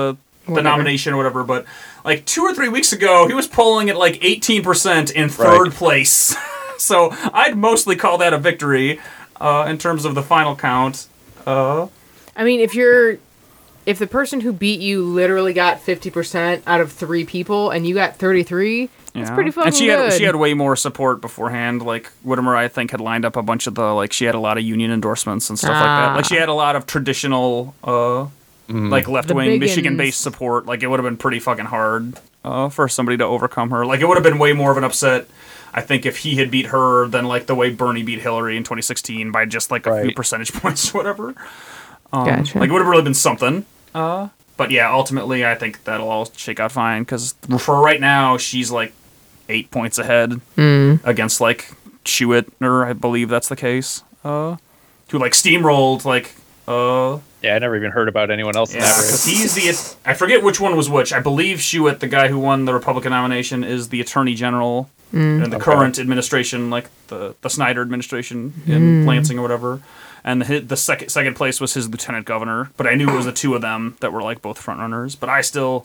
the Whatever. nomination or whatever, but like two or three weeks ago, he was polling at like eighteen percent in third Right. place. So I'd mostly call that a victory uh, in terms of the final count. Uh, I mean, if you're, if the person who beat you literally got fifty percent out of three people and you got thirty-three, that's yeah. pretty fucking And she good. had she had way more support beforehand. Like Whittemore, I think, had lined up a bunch of the like she had a lot of union endorsements and stuff like that. Ah. Like she had a lot of traditional, uh, like left wing biggins. Michigan based support. Like it would have been pretty fucking hard uh, for somebody to overcome her. Like it would have been way more of an upset. I think if he had beat her than like the way Bernie beat Hillary in twenty sixteen by just like a few Right. percentage points or whatever. Um, Gotcha. Like it would have really been something. Uh, but yeah, ultimately I think that'll all shake out fine because for right now she's like eight points ahead against like Schuettner, I believe that's the case. Uh, who like steamrolled like uh. Yeah, I never even heard about anyone else in Yeah, that 'cause race. he's the. I forget which one was which. I believe Schuett, the guy who won the Republican nomination, is the Attorney General in the Okay. current administration, like the, the Snyder administration in Lansing or whatever. And the the second second place was his lieutenant governor. But I knew it was the two of them that were like both front runners. But I still,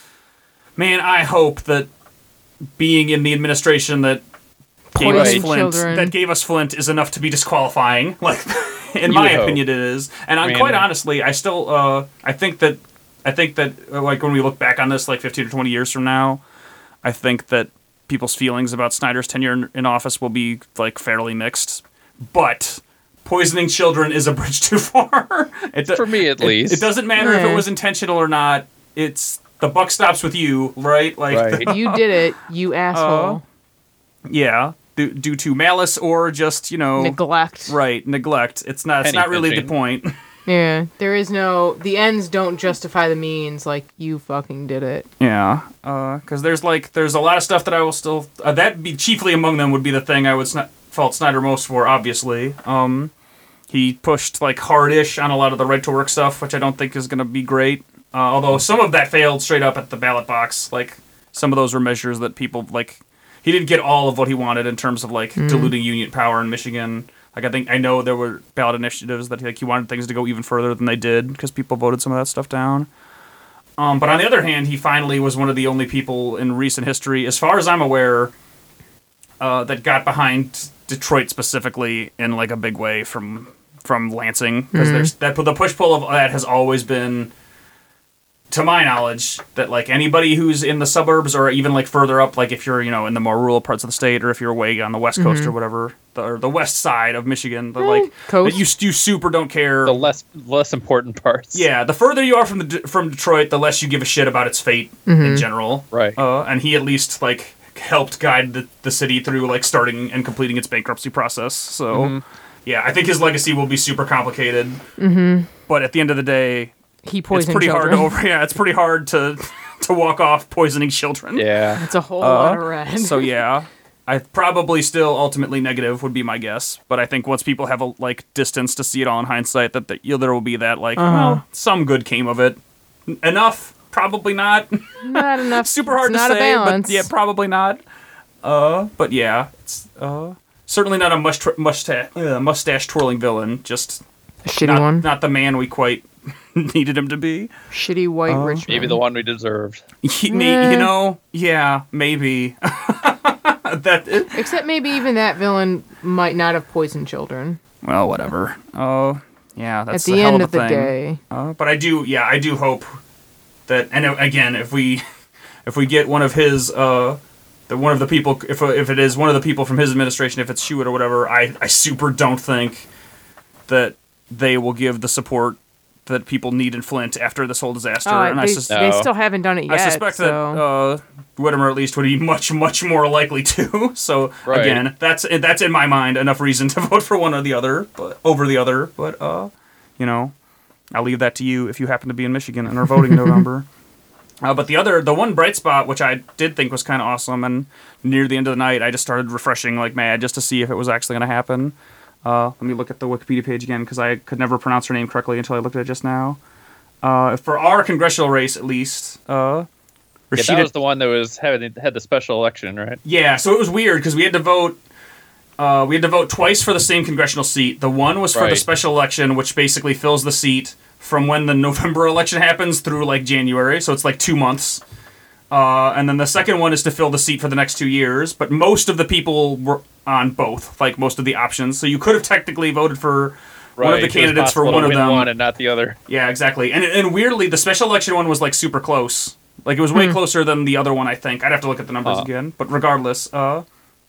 man, I hope that being in the administration that gave us Poisoned Flint, children. that gave us Flint, is enough to be disqualifying. Like. In You my would hope. opinion, it is, and I'm Man. quite honestly, I still, uh, I think that, I think that, uh, like when we look back on this, like fifteen or twenty years from now, I think that people's feelings about Snyder's tenure in, in office will be like fairly mixed. But poisoning children is a bridge too far. It do- For me, at it- least. it doesn't matter if Yeah. it was intentional or not. It's the buck stops with you, right? Like, Right. You did it, you asshole. yeah, due, due to malice or just you know, Neglect. right, neglect. It's not. It's Penny not really the pinching. point. Yeah. There is no. The ends don't justify the means. Like you fucking did it. Yeah, because there's like there's a lot of stuff that I will still uh, that be chiefly among them would be the thing I would sn- fault Snyder most for. Obviously, um, he pushed like hardish on a lot of the right to work stuff, which I don't think is going to be great. Uh, although some of that failed straight up at the ballot box. Like some of those were measures that people like. He didn't get all of what he wanted in terms of like diluting union power in Michigan. Like I think I know there were ballot initiatives that like he wanted things to go even further than they did because people voted some of that stuff down. Um, but on the other hand, he finally was one of the only people in recent history, as far as I'm aware, uh, that got behind Detroit specifically in like a big way from from Lansing because there's that the push pull of that has always been, to my knowledge, that like anybody who's in the suburbs or even like further up, like if you're you know in the more rural parts of the state or if you're way on the west coast or whatever, the, or the west side of Michigan, the like coast. that you you super don't care. The less less important parts. Yeah, the further you are from the from Detroit, the less you give a shit about its fate in general. Right. Uh, and he at least like helped guide the, the city through like starting and completing its bankruptcy process. So, yeah, I think his legacy will be super complicated. Mm-hmm. But at the end of the day, He it's poisoned pretty children. hard to over. Yeah, it's pretty hard to to walk off poisoning children. Yeah. It's a whole lot of red. So yeah, I probably still ultimately negative would be my guess. But I think once people have a like distance to see it all in hindsight, that the, you know, there will be that like, well, some good came of it. N- Enough, probably not. Not enough. Super hard it's to not say, a balance. but yeah, probably not. Uh, but yeah, it's uh certainly not a mush tw- mustache uh, mustache twirling villain. Just A shitty not one. not the man we quite needed him to be. Shitty white Uh, rich Maybe man. the one we deserved. He, may, Eh. you know, yeah, maybe. that. Except maybe even that villain might not have poisoned children. Well, whatever. Oh, yeah, that's At a the hell end of, of a the thing. day. Uh, but I do, yeah, I do hope that, and uh, again, if we, if we get one of his, uh, the one of the people, if if it is one of the people from his administration, if it's Schuett or whatever, I I super don't think that they will give the support that people need in Flint after this whole disaster. Oh, and they, I, sus- they No. still haven't done it yet. I suspect so. that uh, Whittemore at least would be much, much more likely to. So Right. again, that's that's in my mind enough reason to vote for one or the other, but over the other. But uh, you know, I'll leave that to you if you happen to be in Michigan and are voting in November. Uh, but the other, the one bright spot, which I did think was kind of awesome, and near the end of the night, I just started refreshing like mad just to see if it was actually going to happen. Uh, let me look at the Wikipedia page again because I could never pronounce her name correctly until I looked at it just now. Uh, for our congressional race, at least, uh, Yeah, Rashida, that was the one that was having had the special election, right? yeah, so it was weird because we had to vote. Uh, we had to vote twice for the same congressional seat. The one was for the Right. special election, which basically fills the seat from when the November election happens through like January, so it's like two months. Uh, and then the second one is to fill the seat for the next two years. But most of the people were on both, like most of the options. So you could have technically voted for Right, one of the it was candidates for possible one to of win them. one and not the other. Yeah, exactly. And and weirdly, the special election one was like super close. Like it was way closer than the other one, I think. I'd have to look at the numbers Uh. again. But regardless, uh,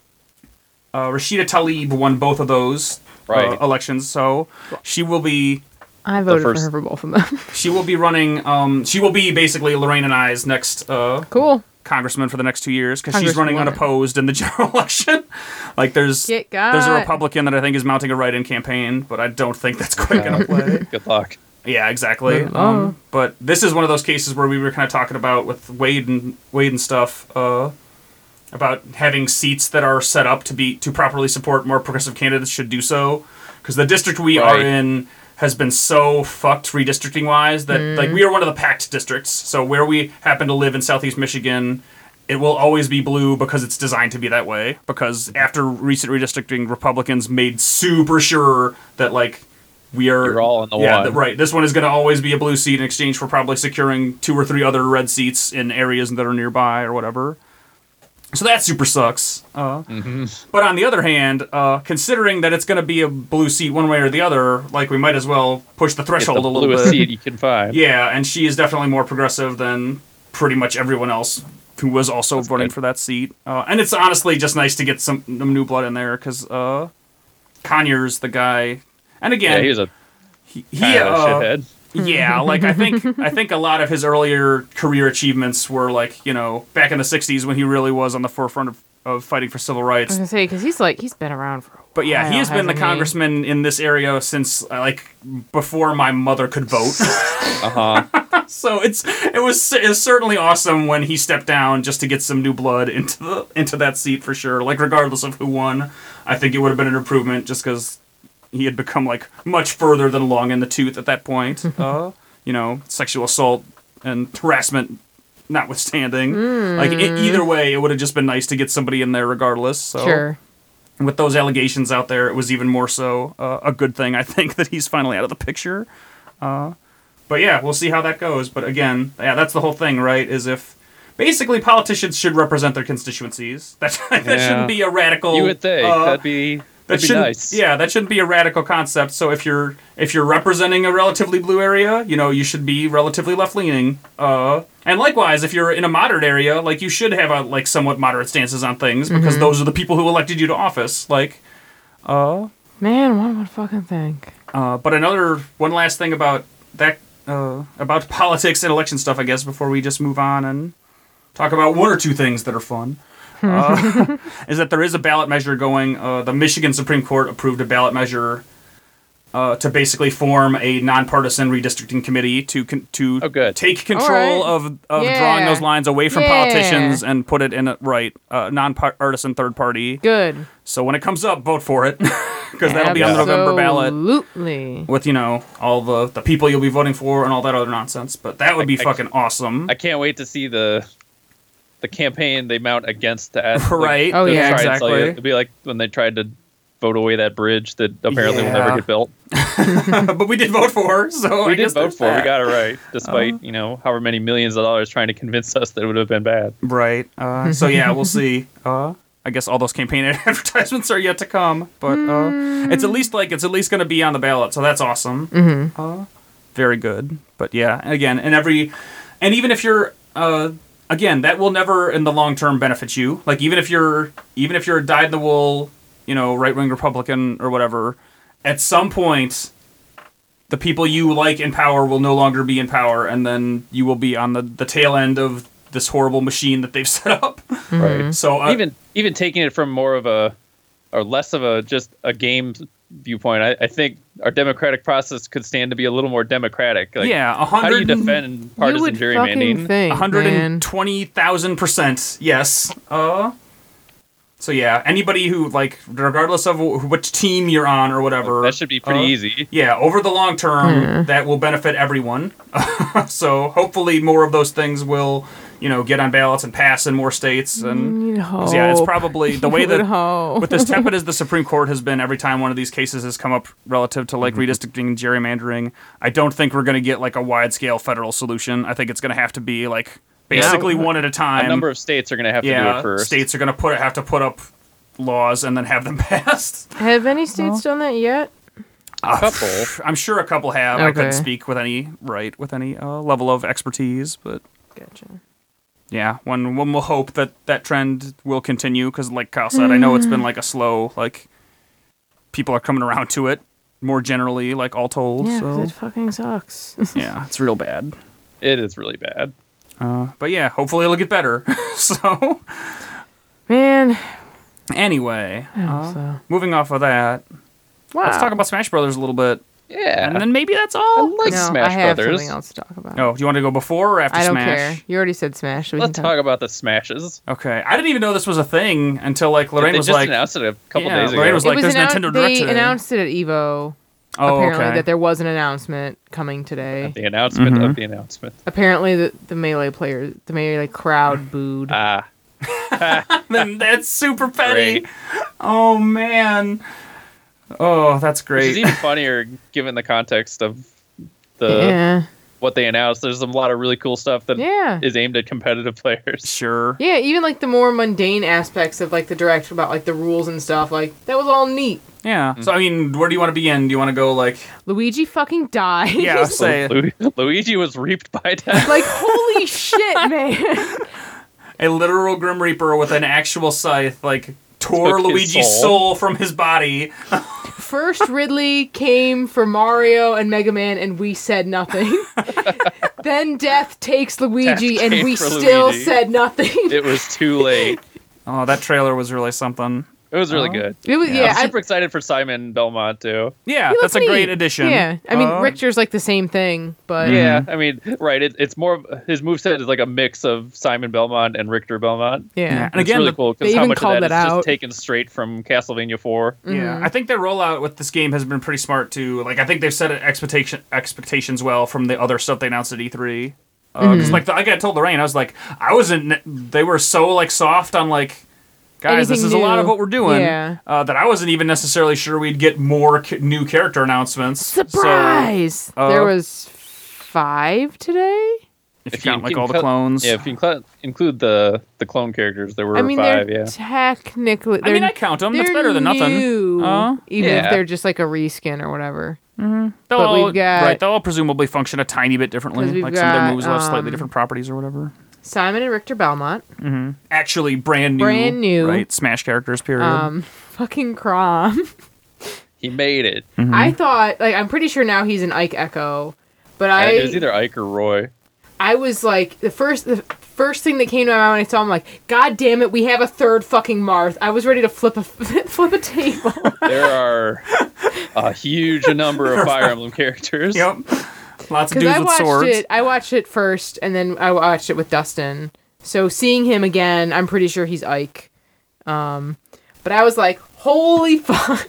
uh, Rashida Tlaib won both of those Right. uh, elections. So she will be I voted first- for her for both of them. she will be running. Um, she will be basically Lorraine and I's next uh, Cool. congressman for the next two years because she's running Congresswoman. unopposed in the general election. Like there's Get there's a got. Republican that I think is mounting a write-in campaign, but I don't think that's quite going to play. Good luck. Yeah, exactly. Oh. Um, but this is one of those cases where we were kind of talking about with Wade and Wade and stuff uh, about having seats that are set up to be to properly support more progressive candidates should do so because the district we are Right. in has been so fucked redistricting wise that like we are one of the packed districts. So where we happen to live in Southeast Michigan, it will always be blue because it's designed to be that way. Because after recent redistricting, Republicans made super sure that like we are You're all in the yeah one. th- right. This one is going to always be a blue seat in exchange for probably securing two or three other red seats in areas that are nearby or whatever. So that super sucks. Uh, But on the other hand, uh, considering that it's going to be a blue seat one way or the other, like we might as well push the Get threshold the a little bluest bit. seed you can find. Yeah, and she is definitely more progressive than pretty much everyone else who was also running good. for that seat. Uh, and it's honestly just nice to get some, some new blood in there because uh, Conyers, the guy, and Yeah, again, he was a he, he, kind of a uh, shithead. yeah, like I think I think a lot of his earlier career achievements were like you know back in the sixties when he really was on the forefront of, of fighting for civil I rights. was gonna say because he's like he's been around for. A But yeah, he while, has been the hasn't he? congressman in this area since uh, like before my mother could vote. Uh huh. So it's it was it was certainly awesome when he stepped down just to get some new blood into the into that seat for sure. Like regardless of who won, I think it would have been an improvement just because he had become like much further than long in the tooth at that point. uh, you know, sexual assault and harassment notwithstanding. Like e- either way, it would have just been nice to get somebody in there regardless. So Sure. with those allegations out there, it was even more so uh, a good thing, I think, that he's finally out of the picture. Uh, but yeah, we'll see how that goes. But again, yeah, that's the whole thing, right? Is if basically politicians should represent their constituencies. That that Yeah. shouldn't be a radical. You would think uh, that'd be that that'd be shouldn't, nice. yeah, that shouldn't be a radical concept. So if you're if you're representing a relatively blue area, you know, you should be relatively left leaning. Uh, and likewise, if you're in a moderate area, like you should have a like somewhat moderate stances on things because those are the people who elected you to office. Like, uh, Man, one would fucking think. uh, but another one last thing about that uh, about politics and election stuff, I guess, before we just move on and talk about one or two things that are fun. uh, is that there is a ballot measure going. Uh, the Michigan Supreme Court approved a ballot measure uh, to basically form a nonpartisan redistricting committee to con- to Oh, good. take control All right. of, of Yeah. drawing those lines away from Yeah. politicians and put it in a right uh, nonpartisan third party. Good. So when it comes up, vote for it because that'll be on the November ballot Absolutely. with you know all the, the people you'll be voting for and all that other nonsense. But that would be I- fucking awesome. I can't wait to see the the campaign they mount against that. Right. Oh, They'll yeah, try and sell exactly. you- It'd be like when they tried to vote away that bridge that apparently will Yeah. never get built. But we did vote for her, so We I did guess vote there's for it. We that. got it right, despite you know however many millions of dollars trying to convince us that it would have been bad. Right. Uh, so yeah, we'll see. Uh, I guess all those campaign advertisements are yet to come, but uh, it's at least like it's at least going to be on the ballot, so that's awesome. Mm-hmm. Uh, very good. But yeah, again, and every, and even if you're, uh, again, that will never in the long term benefit you. Like even if you're, even if you're a dyed in the wool, you know, right wing Republican or whatever, at some point. The people you like in power will no longer be in power, and then you will be on the, the tail end of this horrible machine that they've set up. Right. So uh, even even taking it from more of a or less of a just a game viewpoint, I, I think our democratic process could stand to be a little more democratic. Like, yeah, a how do you hundred defend You partisan would fucking gerrymandering? think, one hundred man. twenty thousand percent. Yes. Uh. So yeah, anybody who like, regardless of wh- which team you're on or whatever, That should be pretty uh, easy. Yeah, over the long term, that will benefit everyone. So hopefully, more of those things will, you know, get on ballots and pass in more states. And You'd 'cause, yeah, it's hope. probably the way You would that hope. with as tepid as the Supreme Court has been every time one of these cases has come up relative to like redistricting and gerrymandering. I don't think we're going to get like a wide scale federal solution. I think it's going to have to be like basically Yeah. one at a time. A number of states are going to have to do yeah, it first. states are going to put have to put up laws and then have them passed. Have any states done that yet? A couple. I'm sure a couple have. I couldn't Okay. speak with any right with any uh, level of expertise, but Gotcha. yeah, one one will hope that that trend will continue because, like Kyle said, I know it's been like a slow like people are coming around to it more generally, like all told. Yeah, 'cause so it fucking sucks. yeah, it's real bad. It is really bad. Uh, but yeah, hopefully it'll get better. so Man. anyway, I hope uh, so. moving off of that, Wow. let's talk about Smash Brothers a little bit, Yeah. and then maybe that's I all. like no, Smash I have Brothers. something else to talk about. Oh, do you want to go before or after I don't Smash? care. You already said Smash. So we Let's can talk about the Smashes. Okay, I didn't even know this was a thing until like Lorraine they was just like, announced it a couple Yeah, days ago. Lorraine was It like, was "There's announced- Nintendo Direct They today." announced it at Evo. oh, apparently, okay. that there was an announcement coming today. the announcement Mm-hmm. of the announcement. Apparently, the the melee players, the melee crowd booed. Ah. Then that's super petty. Great. Oh man. Oh, that's Which great. is even funnier given the context of the yeah, what they announced. There's a lot of really cool stuff that is yeah, aimed at competitive players. Sure. yeah. Even like the more mundane aspects of like the direct about like the rules and stuff. Like that was all neat. Yeah. So I mean, where do you want to begin? Do you want to go like? Luigi fucking died. Yeah. Say Lu- Luigi was reaped by death. like holy shit, man. a literal Grim Reaper with an actual scythe, like tore Took his Luigi's soul. soul from his body. First, Ridley came for Mario and Mega Man, and we said nothing. Then Death takes Luigi, Death and came we for still Luigi. said nothing. It was too late. Oh, that trailer was really something. It was really Oh. good. It was, yeah, I'm I, super excited for Simon Belmont too. Yeah, he that's looks a great neat. addition. Yeah, I mean, Uh, Richter's like the same thing, but Yeah, I mean, right? It, it's more of- his moveset is like a mix of Simon Belmont and Richter Belmont. yeah. Yeah. And It's again, really the- cool they because how even much of called that it is out. just taken straight from Castlevania four. Yeah, Mm-hmm. I think their rollout with this game has been pretty smart too. Like, I think they've set expectation expectations well from the other stuff they announced at E three. Because, uh, Mm-hmm. like, the, like I told Lorraine, I was like, I wasn't. They were so like soft on like, guys, this Anything is a lot new. of what we're doing. Yeah. Uh, that I wasn't even necessarily sure we'd get more ca- new character announcements. Surprise! uh, there was five today. So, if, If you you count like can all the cut- clone. Yeah, if you include, include the the clone characters, there were I mean, five. they're Yeah, technically. I mean, they're- I count them. That's they're better than nothing. new, Uh, even if Yeah. they're just like a reskin or whatever. They'll But all, we've got- right. They'll all presumably function a tiny bit differently. 'Cause we've Like some of their got, moves will have slightly um, different properties or whatever. Simon and Richter Belmont. Actually, brand new. Brand new. Right. Smash characters. Period. Um, fucking Crom. he made it. Mm-hmm. I thought, like, I'm pretty sure now he's an Ike Echo, but Uh, I, it was either Ike or Roy. I was like, the first, the first thing that came to my mind when I saw him, like, God damn it, we have a third fucking Marth. I was ready to flip a flip a table. There are a huge number of Fire Emblem characters. Yep. Lots of Because dudes I with watched swords. it, I watched it first, and then I watched it with Dustin. So seeing him again, I'm pretty sure he's Ike. Um, but I was like, holy fuck,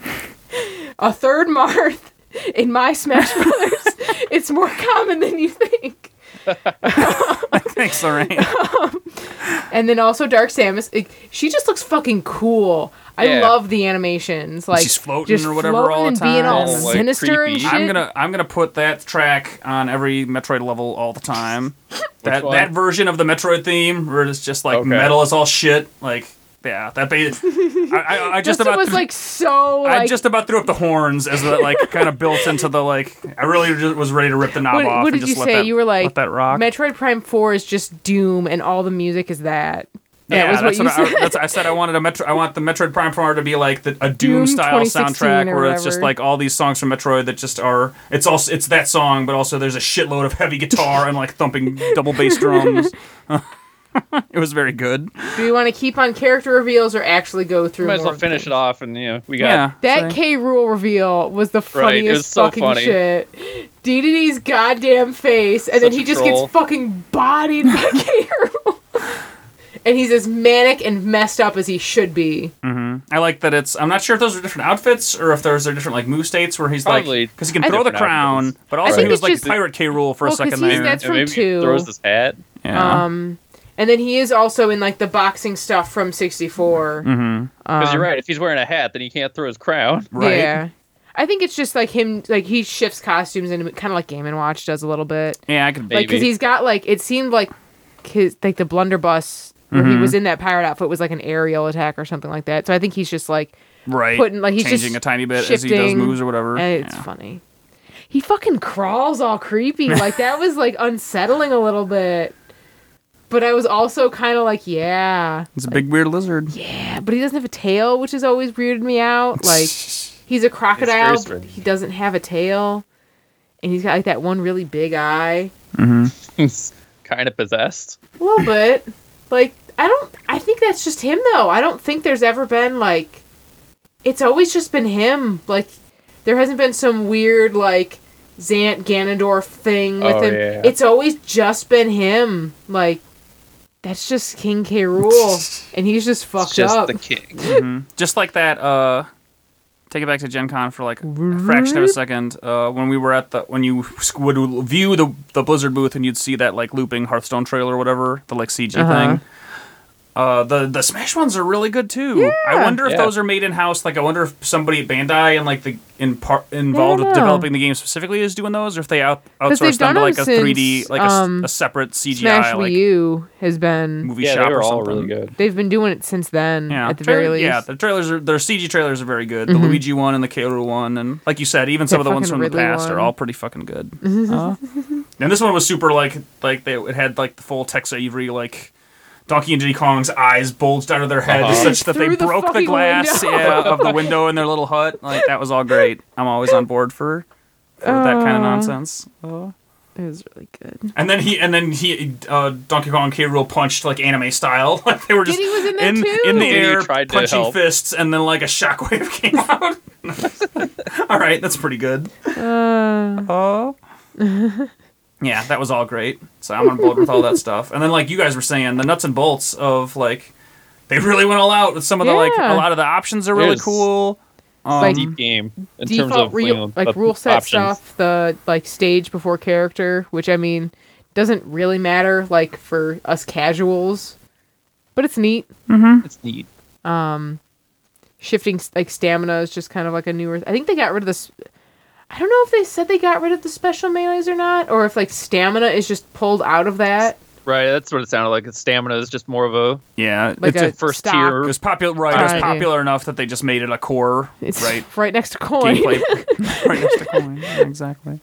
a third Marth in my Smash Brothers. It's more common than you think. Thanks, Lorraine. And then also Dark Samus, it- she just looks fucking cool. I Yeah. love the animations, like She's floating just or whatever floating all the and being time. all All, like, sinister and creepy. shit. I'm gonna I'm gonna put that track on every Metroid level all the time. that one? that version of the Metroid theme where it's just like Okay. metal is all shit. Like yeah, that ba- I, I, I just Justin about was threw- like so like. I just about threw up the horns as that like kind of built into the like. I really just was ready to rip the knob what, off. what and did just you let say? That, You were like let that rock. Metroid Prime Four is just Doom, and all the music is that. That yeah, was what that's you what, I, said. that's, I said. I wanted a Metro. I want the Metroid Prime four to be like the, a Doom Doom style twenty sixteen soundtrack or where it's just whatever. like all these songs from Metroid that just are. It's also it's that song, but also there's a shitload of heavy guitar and like thumping double bass drums. It was very good. Do we want to keep on character reveals or actually go through? Might as more well of finish things? it off, and you know we got Yeah, That so- K. Rule reveal was the Right, it funniest was so fucking funny. shit. D D D's goddamn face, and then Such he a just troll. gets fucking bodied by K. Rule. And he's as manic and messed up as he should be. I like that it's. I'm not sure if those are different outfits or if those are different like move states where he's Probably like because he can I throw the different crown, outfits. but I also think he was it's like just- Pirate K. Rule for Well, a second 'cause he's- there. that's and from maybe two. he throws his hat. yeah. Um, And then he is also in like the boxing stuff from sixty-four. Mm-hmm. Because Um, you're right. If he's wearing a hat, then he can't throw his crown. Right. Yeah. I think it's just like him, like he shifts costumes and kind of like Game and Watch does a little bit. Yeah, I could. Like, because Maybe. he's got like, it seemed like his, like the blunderbuss where he Mhm. was in that pirate outfit was like an aerial attack or something like that. So I think he's just like, Right. putting- like, he's changing just a tiny bit as he does shifting, moves or whatever. and it's Yeah. funny. He fucking crawls all creepy. Like, that was like unsettling a little bit. But I was also kind of like, yeah. It's a big weird lizard. Yeah, but he doesn't have a tail, which has always weirded me out. Like, he's a crocodile, strange. but he doesn't have a tail. And he's got like that one really big eye. Mm-hmm. He's kind of possessed. A little bit. Like, I don't, I think that's just him though. I don't think there's ever been like, it's always just been him. Like, there hasn't been some weird like Zant Ganondorf thing with Oh, him. yeah. It's always just been him. Like, that's just King K. Rool. And he's just fucked It's just up. the king. Mm-hmm. Just like that. Uh, take it back to Gen Con for like a fraction of a second. Uh, when we were at the when you would view the the Blizzard booth and you'd see that like looping Hearthstone trailer or whatever, the like C G Uh-huh. thing. Uh, the the Smash ones are really good too. I wonder if Yeah. those are made in house. Like, I wonder if somebody at Bandai and like the in part involved Yeah, I with know. developing the game specifically is doing those, or if they out 'Cause they've outsourced them done to like them a three D, since, like a s- um, a, separate C G I Smash like Wii U has been. movie Yeah, shop they were or all something. really good. They've been doing it since then. Yeah, At the Trailer- very least. Yeah, the trailers are their C G trailers are very good. The Mhm. Luigi one and the K. Rool one, and like you said, even some That of the ones fucking from the Ridley past one. are all pretty fucking good. Uh, and this one was super like like they it had like the full Tex Avery like Donkey and Diddy Kong's eyes bulged out of their head Uh-huh. such that they Through the broke the fucking glass window. yeah, of the window in their little hut. Like, that was all great. I'm always on board for, for that kind of Uh. nonsense. Uh, It was really good. and then he and then he uh, Donkey Kong and K. Rool punched like anime style. Like, they were just Diddy was in that in, too? in the Diddy air tried to punching help. fists, and then like a shockwave came out. All right, that's pretty good. Uh, Oh. Yeah, that was all great. So I'm on board with all that stuff. And then, like you guys were saying, the nuts and bolts of like they really went all out with some of the like Yeah. a lot of the options are really There's- cool. Um, Like, Deep game in default terms of real, you know, like the rule set options. stuff, the like stage before character, which I mean doesn't really matter like for us casuals, but it's neat. It's neat. Um, shifting like stamina is just kind of like a newer. I think they got rid of this. I don't know if they said they got rid of the special melees or not, or if like stamina is just pulled out of that. Right, that's what it sounded like. Stamina is just more of a yeah, Like it's a a, first stock. tier. it was popular. Right, it was Right. popular enough that they just made it a core. It's right, right next to coin. gameplay. Right next to coin. Yeah, exactly.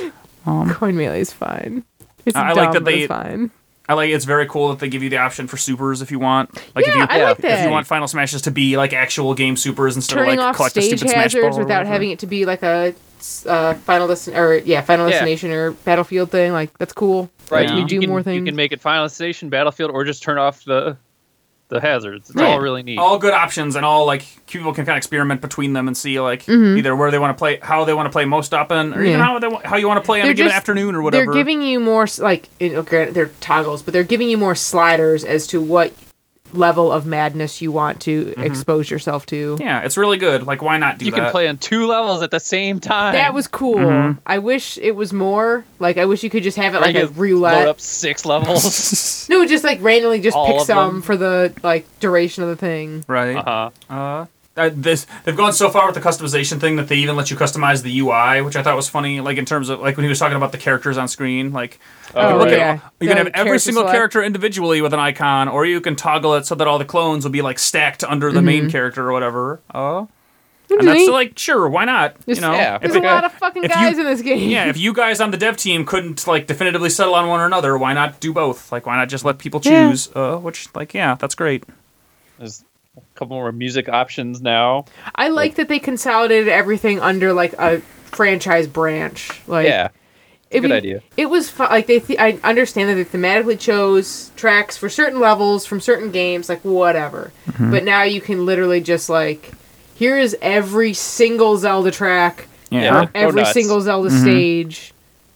Um, Coin melee is fine. It's I dumb, like that but they- it's fine. I like it's very cool that they give you the option for supers if you want. Like, if Yeah, you I like if that. you want Final Smashes to be like actual game supers instead Turning of like off collect a stage stupid Smash Ball hazards or without whatever. having it to be like a uh, final destin or yeah final Yeah. destination or battlefield thing. Like that's cool. right. Yeah. You You, do can, more you things. can make it Final Station, Battlefield, or just turn off the the hazards. It's Right. all really neat. all good options, and all like people can kind of experiment between them and see like Mhm. either where they want to play, how they want to play most often, or even Yeah. how they wa- how you want to play on They're a given just- afternoon or whatever. They're giving you more s- like in, okay, they're toggles, but they're giving you more sliders as to what level of madness you want to expose yourself to. yeah, it's really good. Like, why not do you that? can play on two levels at the same time. That was cool. Mhm. I wish it was more. Like I wish you could just have it Or like you a could roulette. Load up six levels. No, just like randomly just All pick of some them. for the like duration of the thing. right. uh-huh. Uh, uh, this they've gone so far with the customization thing that they even let you customize the U I, which I thought was funny. Like, in terms of like when he was talking about the characters on screen, like Oh, you can look right. at you can The have every character single select. character individually with an icon, or you can toggle it so that all the clones will be like stacked under the Mm-hmm. main character or whatever. Oh, Which and is that's neat. like sure, why not? Just- you know, yeah, if There's it- a lot of fucking if you- guys in this game. yeah, if you guys on the dev team couldn't like definitively settle on one or another, why not do both? Like, why not just let people Yeah. choose? Uh, which, like, yeah, that's great. There's a couple more music options now. I like that they consolidated everything under like a franchise branch. Like, Yeah, I good mean, idea. It was fu- like they. Th- I understand that they thematically chose tracks for certain levels from certain games, like whatever. Mm-hmm. But now you can literally just like, here is every single Zelda track, Yeah. Yeah. Go every nuts. single Zelda Mhm. stage.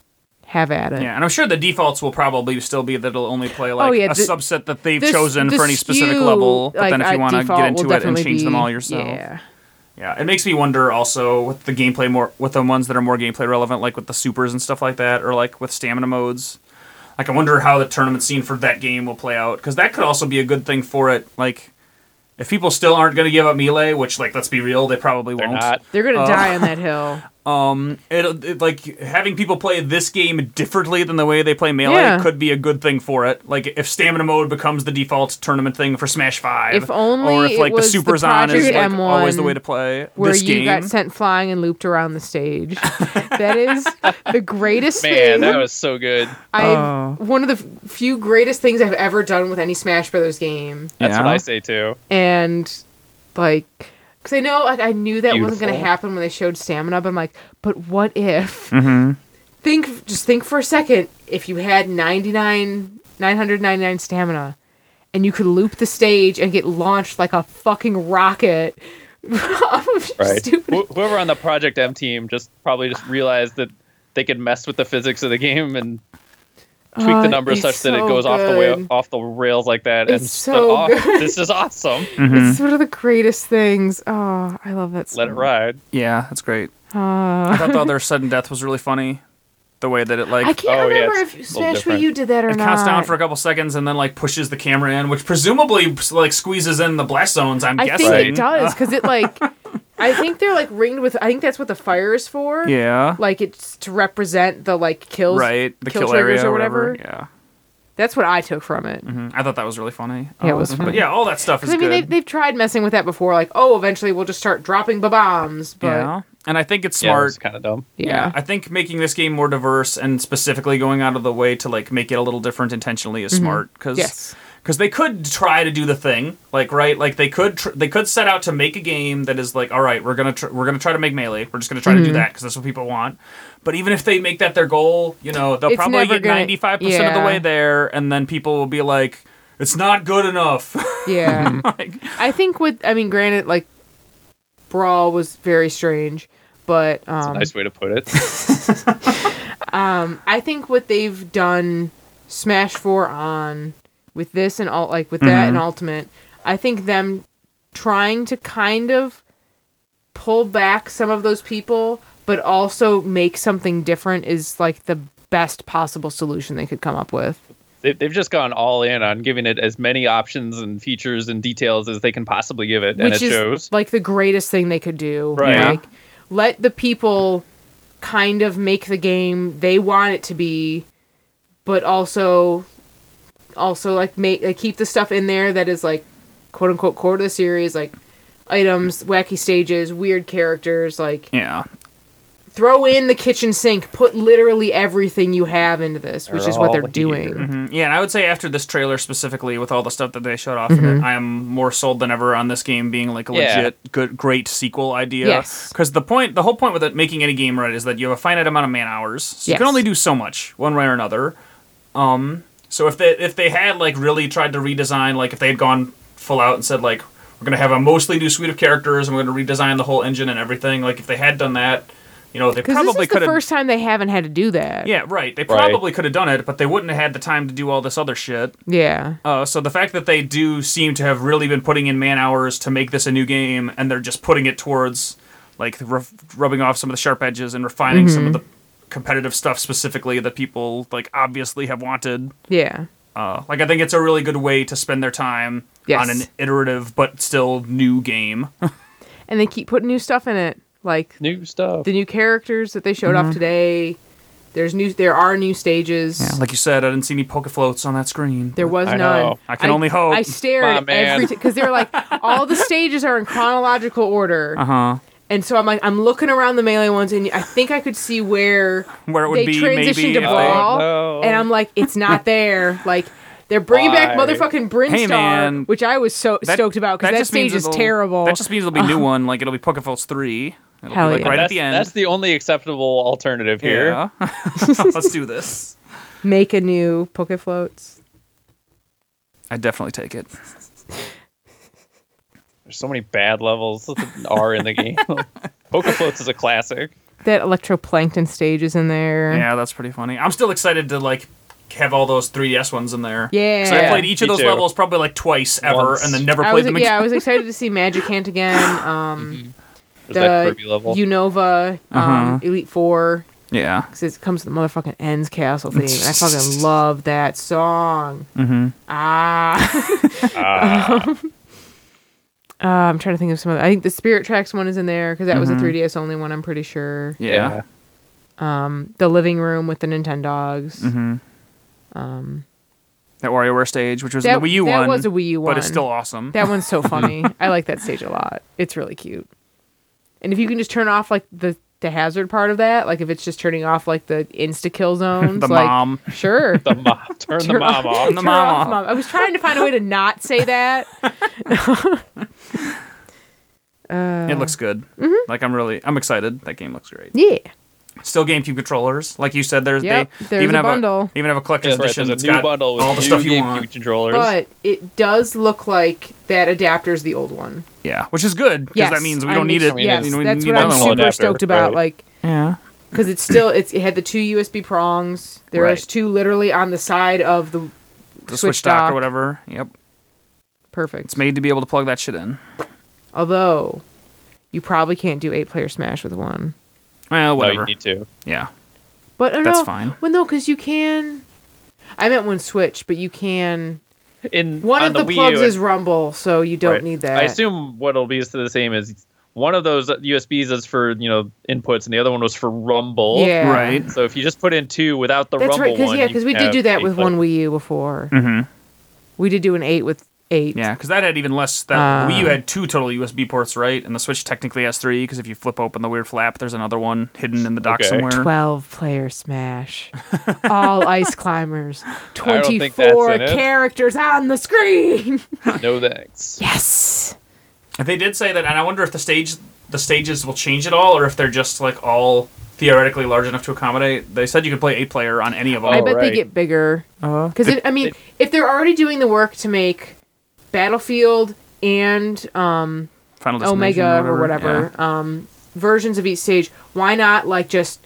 Have at it. Yeah, and I'm sure the defaults will probably still be that it'll only play like Oh, yeah, a the- subset that they've The s- chosen the for any specific skew, level. But like, then if you at want to default get will into it and definitely change them be- all yourself, Yeah. yeah, it makes me wonder also with the gameplay more with the ones that are more gameplay relevant, like with the supers and stuff like that, or like with stamina modes. Like, I wonder how the tournament scene for that game will play out, because that could also be a good thing for it. Like, if people still aren't going to give up Melee, which, like, let's be real, they probably They're won't. not. They're gonna Uh, die on that hill. Um, it, it like having people play this game differently than the way they play Melee Yeah. could be a good thing for it. Like, if stamina mode becomes the default tournament thing for Smash Five, If only or if like it was the Super the Zon is Project like M one always the way to play Where this you game. got sent flying and looped around the stage. That is the greatest Man, thing. that was so good. I Oh. one of the f- few greatest things I've ever done with any Smash Brothers game, That's Yeah. what I say too. and like, because I know like I knew that wasn't going to Beautiful. happen when they showed stamina, but I'm like, but what if? Mm-hmm. Think, just think for a second. If you had ninety-nine, nine hundred ninety-nine stamina, and you could loop the stage and get launched like a fucking rocket. Right. Stupid. Wh- Whoever on the Project M team just probably just realized that they could mess with the physics of the game and tweak Uh, the numbers it's such that it so goes off the way good. off the rails like that. It's and so oh, good. this is awesome. Mm-hmm. It's one of the greatest things. Oh, I love that. Let it ride. Yeah, that's great. Uh, I thought the other sudden death was really funny. The way that it like I can't Oh, yeah, remember it's if a little Smash Wii different. U did that or it not. counts down for a couple seconds and then like pushes the camera in, which presumably like squeezes in the blast zones. I'm I guessing. think it does because it like, I think they're like ringed with. I think that's what the fire is for. Yeah. Like it's to represent the like kills. Right. The kill kill, triggers area or or whatever. whatever. Yeah. That's what I took from it. Mhm. I thought that was really funny. Yeah, it was Uh, funny. But yeah, all that stuff is I mean, good. they've, they've tried messing with that before. Like, oh, eventually we'll just start dropping bombs. But yeah. And I think it's Yeah, smart. it's kind of dumb. yeah, I think making this game more diverse and specifically going out of the way to like make it a little different intentionally is smart because Yes. because they could try to do the thing like right like they could tr- they could set out to make a game that is like all right we're gonna tr- we're gonna try to make Melee we're just gonna try to Mm-hmm. do that because that's what people want. But even if they make that their goal, you know they'll It's probably never get gonna- ninety-five percent of the yeah. way there, and then people will be like, it's not good enough. yeah. Like, I think with, I mean, granted, like Brawl was very strange, but um, Nice way to put it. I think what they've done Smash four on with this and all like with that and Ultimate, I think them trying to kind of pull back some of those people but also make something different is like the best possible solution they could come up with. They- They've just gone all in on giving it as many options and features and details as they can possibly give it, and Which it is shows. like the greatest thing they could do. Right. Yeah. Like, let the people kind of make the game they want it to be, but also, also like make like keep the stuff in there that is like, quote unquote, core to the series, like items, wacky stages, weird characters. Like yeah. throw in the kitchen sink, put literally everything you have into this, which They're is what they're all doing. here. Mhm. Yeah, and I would say after this trailer specifically, with all the stuff that they showed off in it, I am more sold than ever on this game being like a Yeah. legit, good, great sequel idea. Yes. Because the point, the whole point with it making any game right is that you have a finite amount of man hours, so you can Yes. only do so much, one way or another. Um, so if they if they had like really tried to redesign, like if they had gone full out and said like we're gonna have a mostly new suite of characters and we're gonna redesign the whole engine and everything, like if they had done that, you know, they Because probably this is could the have. first time they haven't had to do that. Yeah, right. They Right. probably could have done it, but they wouldn't have had the time to do all this other shit. Yeah. Uh, so the fact that they do seem to have really been putting in man hours to make this a new game, and they're just putting it towards like r- rubbing off some of the sharp edges and refining some of the competitive stuff specifically that people like obviously have wanted. Yeah. Uh, like I think it's a really good way to spend their time Yes. on an iterative but still new game. And they keep putting new stuff in it. Like New stuff. the new characters that they showed off today. There's new. There are new stages. Yeah, like you said, I didn't see any poke floats on that screen. There was I none. know. I can only hope. I stared Come on, man. every because they were like all the stages are in chronological order, Uh huh. and so I'm like I'm looking around the Melee ones, and I think I could see where Where it would they be transitioned maybe to if they- Brawl, Oh, no. and I'm like it's not there. Like they're bringing back Why? motherfucking Brinstar, Hey, man. which I was so That- stoked about because that, just means stage is it'll- terrible. That just means it'll be a new one. Like it'll be Pokefaults three. It'll Hell be like yeah. right that's, at the end. that's the only acceptable alternative here. Yeah. Let's do this. Make a new Pokefloats. I'd definitely take it. There's so many bad levels that are in the game. Pokefloats is a classic. That electroplankton stage is in there. Yeah, that's pretty funny. I'm still excited to like have all those three D S ones in there. Yeah. So I Yeah, played each of me those too. levels probably like twice ever, Once. and then never I played was them yeah, again. I was excited to see Magicant again. Um, There's that the Kirby level. Unova, um, Uh-huh. Elite Four. Yeah. Because it comes to the motherfucking Ends Castle theme. And I fucking love that song. Mm-hmm. Ah. Ah. Uh, I'm trying to think of some other. I think the Spirit Tracks one is in there because that was a Mhm. three D S only one. I'm pretty sure. Yeah. Um, the Living Room with the Nintendogs. Mm-hmm. Um, That WarioWare stage, which was that, the Wii U that one, was a Wii U one, but it's still awesome. That one's so funny. I like that stage a lot. It's really cute. And if you can just turn off like the the hazard part of that, like if it's just turning off like the insta kill zones, the like, mom. sure. The mom, turn the mom off. Turn the Turn mom off off. mom. I was trying to find a way to not say that. uh, It looks good. Mm-hmm. Like I'm really, I'm excited. That game looks great. yeah. Still GameCube controllers, like you said. There's Yep, they, there's they even a have bundle. a they even have a collector's That's right, edition there's that's a new got bundle with all the new stuff you GameCube want. controllers. But it does look like that adapter's the old one. Yeah, which is good because Yes, that means we I'm don't need ex- it. mean, Yes, you know, we that's need what I'm another super one. adapter, stoked about. right. Like, Yeah, because it's still it's it had the two U S B prongs. There's Right. two literally on the side of the, the Switch Switch dock dock. or whatever. Yep, perfect. it's made to be able to plug that shit in. Although, you probably can't do eight player Smash with one. Well, No, whatever. you need to. Yeah, But uh, That's no, fine. Well, no, because you can. I meant one Switch, but you can. In One on of the, Wii plugs U, is Rumble, so you don't right. need that. I assume what'll be is the same as one of those U S Bs is for you know inputs, and the other one was for Rumble. Yeah. right. So if you just put in two without the That's Rumble right, because one, yeah, you because we can did have do that eight with players. one Wii U before. Mm-hmm. We did do an eight with eight. Yeah, because that had even less. That Uh, Wii U had two total U S B ports, right? And the Switch technically has three because if you flip open the weird flap, there's another one hidden in the dock Okay. somewhere. twelve player Smash. All ice climbers. don't think that's twenty-four in it. characters on the screen. No thanks. Yes. They did say that, and I wonder if the stage, the stages will change at all, or if they're just like all theoretically large enough to accommodate. They said you could play eight player on any of them. I Oh, bet they right. get bigger. Uh, Because, I mean, it- if they're already doing the work to make Battlefield and um, Final Destination Omega or whatever, um, versions of each stage, why not, like, just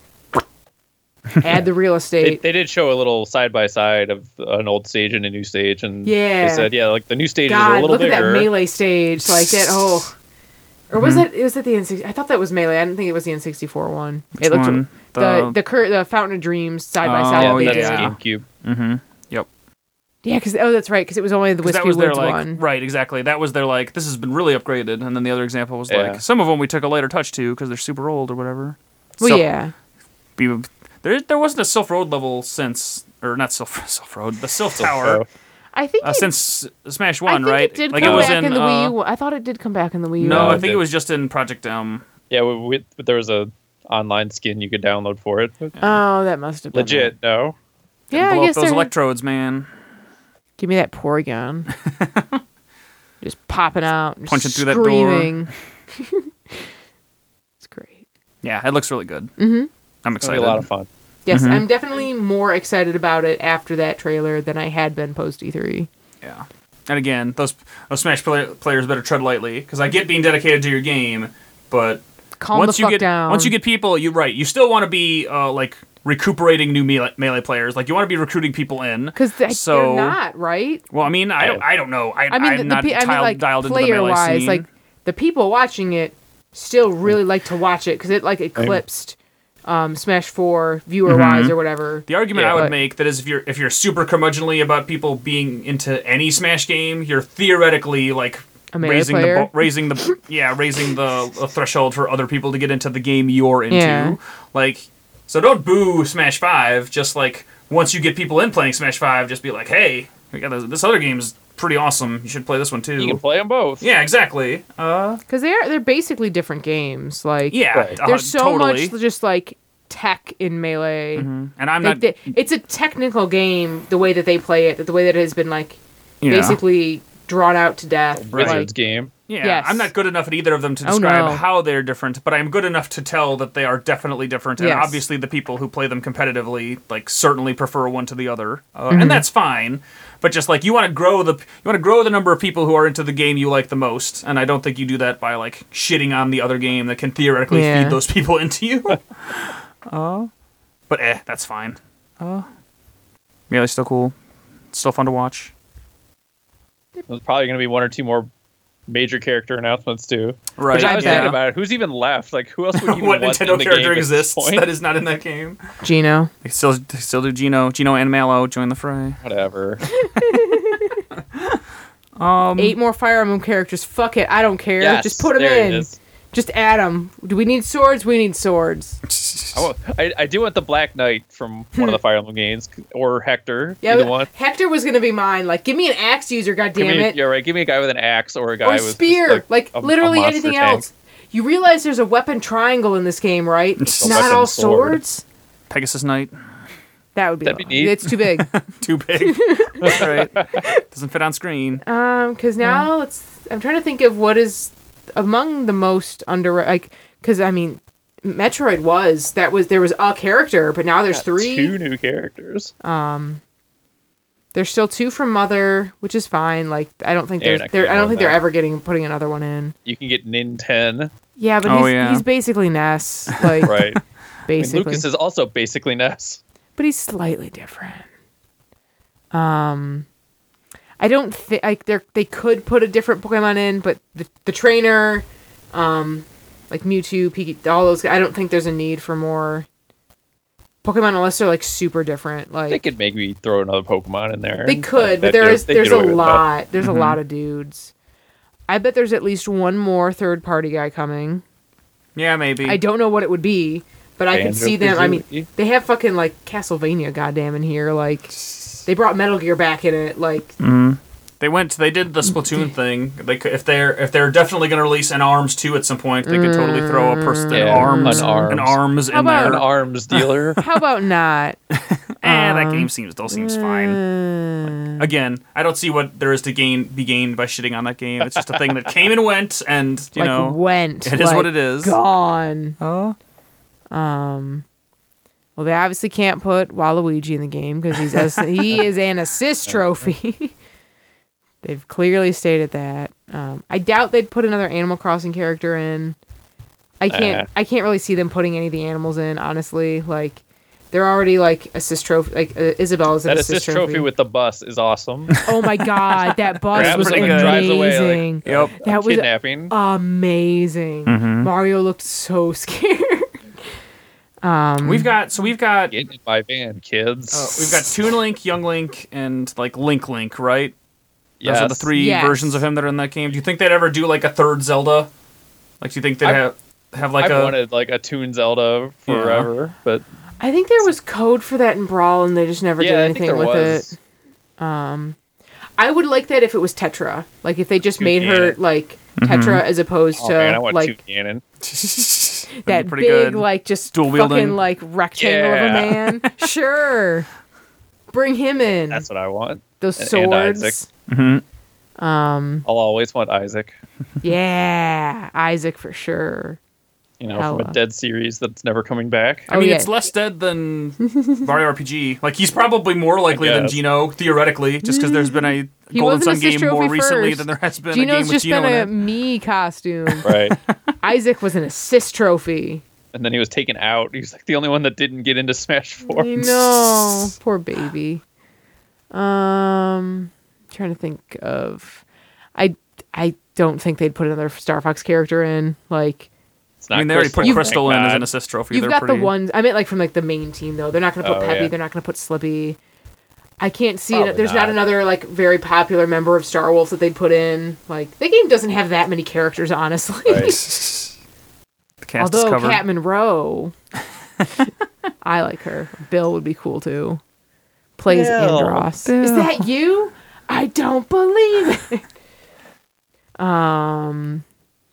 add the real They, estate? they did show a little side by side of an old stage and a new stage, and Yeah. they said, yeah, like the new stages are a God, little look bigger. at that Melee stage. Like, that, oh. Or was it, was it the N sixty-four? I thought that was Melee. I didn't think it was the N sixty-four one. Which it looked one? The, The- the, cur- the Fountain of Dreams side by Oh, side. yeah, they that's did. yeah. GameCube. Mm-hmm. Yep. Yeah, because oh, that's right, because it was only the 'Cause Whiskey that was their Woods like one. right, exactly. That was their like this has been really upgraded, and then the other example was Yeah. like some of them we took a lighter touch to because they're super old or whatever. Well, So- yeah, be, there there wasn't a Sylph Road level since or not Sylph Sylph Road the Sylph Tower So, I think uh, it, since Smash I One, think right? it did like come it was back in, in, the uh, Wii U. I thought it did come back in the Wii U. No, No, I it think it did. was just in Project M. yeah, we, we, but there was a online skin you could download for it. Oh, that must have been Legit, no. It. Yeah, I Blow up guess those they're- electrodes, man. Give me that Porygon. Just popping out, and Punching through that door. screaming. It's great. Yeah, it looks really good. Mm-hmm. I'm It's gonna excited. be a lot of fun. Yes, Mhm. I'm definitely more excited about it after that trailer than I had been post E three. Yeah. And again, those those Smash play- players better tread lightly because I get being dedicated to your game, but Calm once the you fuck get down. once you get people, you're right. You still want to be uh, like recuperating new melee, melee players. Like you want to be recruiting people in. because they, so, they're not right. Well, I mean, I don't, I don't know. I, I mean, I'm the, the, not pe- I mean, tiled- like dialed into the player melee wise, scene. like the people watching it still really like to watch it because it like eclipsed um, Smash Four viewer wise or whatever. The argument Yeah, I would but- make that is if you're if you're super curmudgeonly about people being into any Smash game, you're theoretically like A melee raising player? the bo- raising the yeah raising the, the threshold for other people to get into the game you're into. Yeah. Like, so don't boo Smash Five. Just like once you get people in playing Smash Five, just be like, hey, we got this, this other game's pretty awesome. You should play this one too. You can play them both. Yeah, exactly. Uh, Because they're they're basically different games. Like yeah, Right. uh, there's so totally. much just like tech in Melee. And I'm Like not. they- it's a technical game the way that they play it, the way that it has been like yeah. basically drawn out to death. Right. Like, Wizards game. Yeah, Yes. I'm not good enough at either of them to Oh, describe no. how they're different, but I'm good enough to tell that they are definitely different. And Yes. obviously, the people who play them competitively like certainly prefer one to the other, uh, Mm-hmm. and that's fine. But just like you want to grow the you want to grow the number of people who are into the game you like the most, and I don't think you do that by like shitting on the other game that can theoretically Yeah. feed those people into you. uh, but eh, that's fine. Uh, Melee's still cool. It's still fun to watch. There's probably going to be one or two more major character announcements too. Right. Which I was yeah. thinking about it. Who's even left? Like, who else would even what want Nintendo in the character game at this exists point? that is not in that game? Gino. They still they still do Gino, Gino and Mallow join the fray. Whatever. Um, Eight more Fire Emblem characters. Fuck it. I don't care. Yes, Just put them there it in. is. Just add them. Do we need swords? We need swords. I, want, I, I do want the Black Knight from one of the Fire Emblem games, or Hector. Yeah, either but one. Hector was gonna be mine. Like, give me an axe user, Give goddammit. me, you're right. Give me a guy with an axe or a guy Or with just, spear. Like, a- a literally monster anything tank. else. You realize there's a weapon triangle in this game, right? It's A not weapon all sword. swords. Pegasus Knight, That would be. That'd be neat. It's too big. too big. That's right. Doesn't fit on screen. Um, because now let's. I'm trying to think of what is among the most under like. Because I mean, Metroid was that was there was a character, but now there's Got three. Two new characters. Um, there's still two from Mother, which is fine. Like I don't think Yeah, you're they're, not they're getting I don't more think than they're that. ever getting putting another one in. You can get Nin ten. Yeah, but Oh, he's, yeah. he's basically Ness, like Right. I mean, basically. Lucas is also basically Ness. But he's slightly different. Um, I don't think like they they could put a different Pokemon in, but the the trainer, um, like Mewtwo, Pikachu, all those. I don't think there's a need for more Pokemon unless they're like super different. They Like could maybe throw another Pokemon in there. they could, That- but there that- is they there's get a away with that. lot. There's a lot of dudes. I bet there's at least one more third party guy coming. Yeah, maybe. I don't know what it would be, but I could see them. I mean, Banjo-Kazooie. they have fucking like Castlevania, goddamn, in here. Like, they brought Metal Gear back in it. Like, They went. They did the Splatoon thing. They could, if they're if they're definitely going to release an Arms two at some point, they could totally throw a person an Yeah, arms an Arms. an arms in about- An there. arms dealer. how about not? Eh, that game seems still seems fine. Uh, Again, I don't see what there is to gain be gained by shitting on that game. It's just a thing that came and went, and you like know, went. it is like, what it is. Gone. Oh, Um. Well, they obviously can't put Waluigi in the game because he's as, he is an assist trophy. They've clearly stated that. Um, I doubt they'd put another Animal Crossing character in. I can't. Uh. I can't really see them putting any of the animals in. Honestly, like they're already like assist trophy. Like uh, Isabel's an That assist, assist trophy with the bus is awesome. Oh my god, that bus Grabs was it and drives away, like, amazing. yep. That was Kidnapping. amazing. Mm-hmm. Mario looked so scared. Um, We've got so we've got Get in my van, kids. uh, we've got Toon Link, Young Link, and like Link Link, right? Those are the Yes. three Yes. versions of him that are in that game. Do you think they'd ever do like a third Zelda? Like, do you think they'd I've- have have like I've a wanted like a Toon Zelda forever, but I think there was code for that in Brawl, and they just never yeah, did I think anything there with was. it. Um, I would like that if it was Tetra. Like if they just Toon made her Ganon. like Tetra as opposed Oh to man, I want like Toon Ganon. that pretty big good. like just Dual fucking wielding. like rectangle of a Yeah. man. Sure, bring him in. That's what I want. Those and- and swords. Isaac. Mhm. Um, I'll always want Isaac. yeah, Isaac for sure. You know, Hella. from a dead series that's never coming back. I Oh, mean, yeah. it's less dead than Mario R P G. Like, he's probably more likely than guess. Gino, theoretically, just because there's been a He Golden was an Sun assist game more trophy recently first. than there has been a Gino's game with just Gino been a in it. me costume. Right. Isaac was an assist trophy. And then he was taken out. He's like the only one that didn't get into Smash Four. I know, poor baby. Um, trying to think of, I I don't think they'd put another Star Fox character in. Like It's I not mean, they already put Crystal, Crystal thank in as God. an assist trophy. you've They're got pretty... the ones I meant like from like the main team though. They're not gonna put Oh, Peppy. yeah. They're not gonna put Slippy. I can't see Probably it. There's not. not. another like very popular member of Star Wolf that they'd put in. Like the game doesn't have that many characters, honestly. Right. The cast is Although covered. Cat Monroe, I like her. Bill would be cool too. Plays Bill. Andros. Is that you? I don't believe it. Um,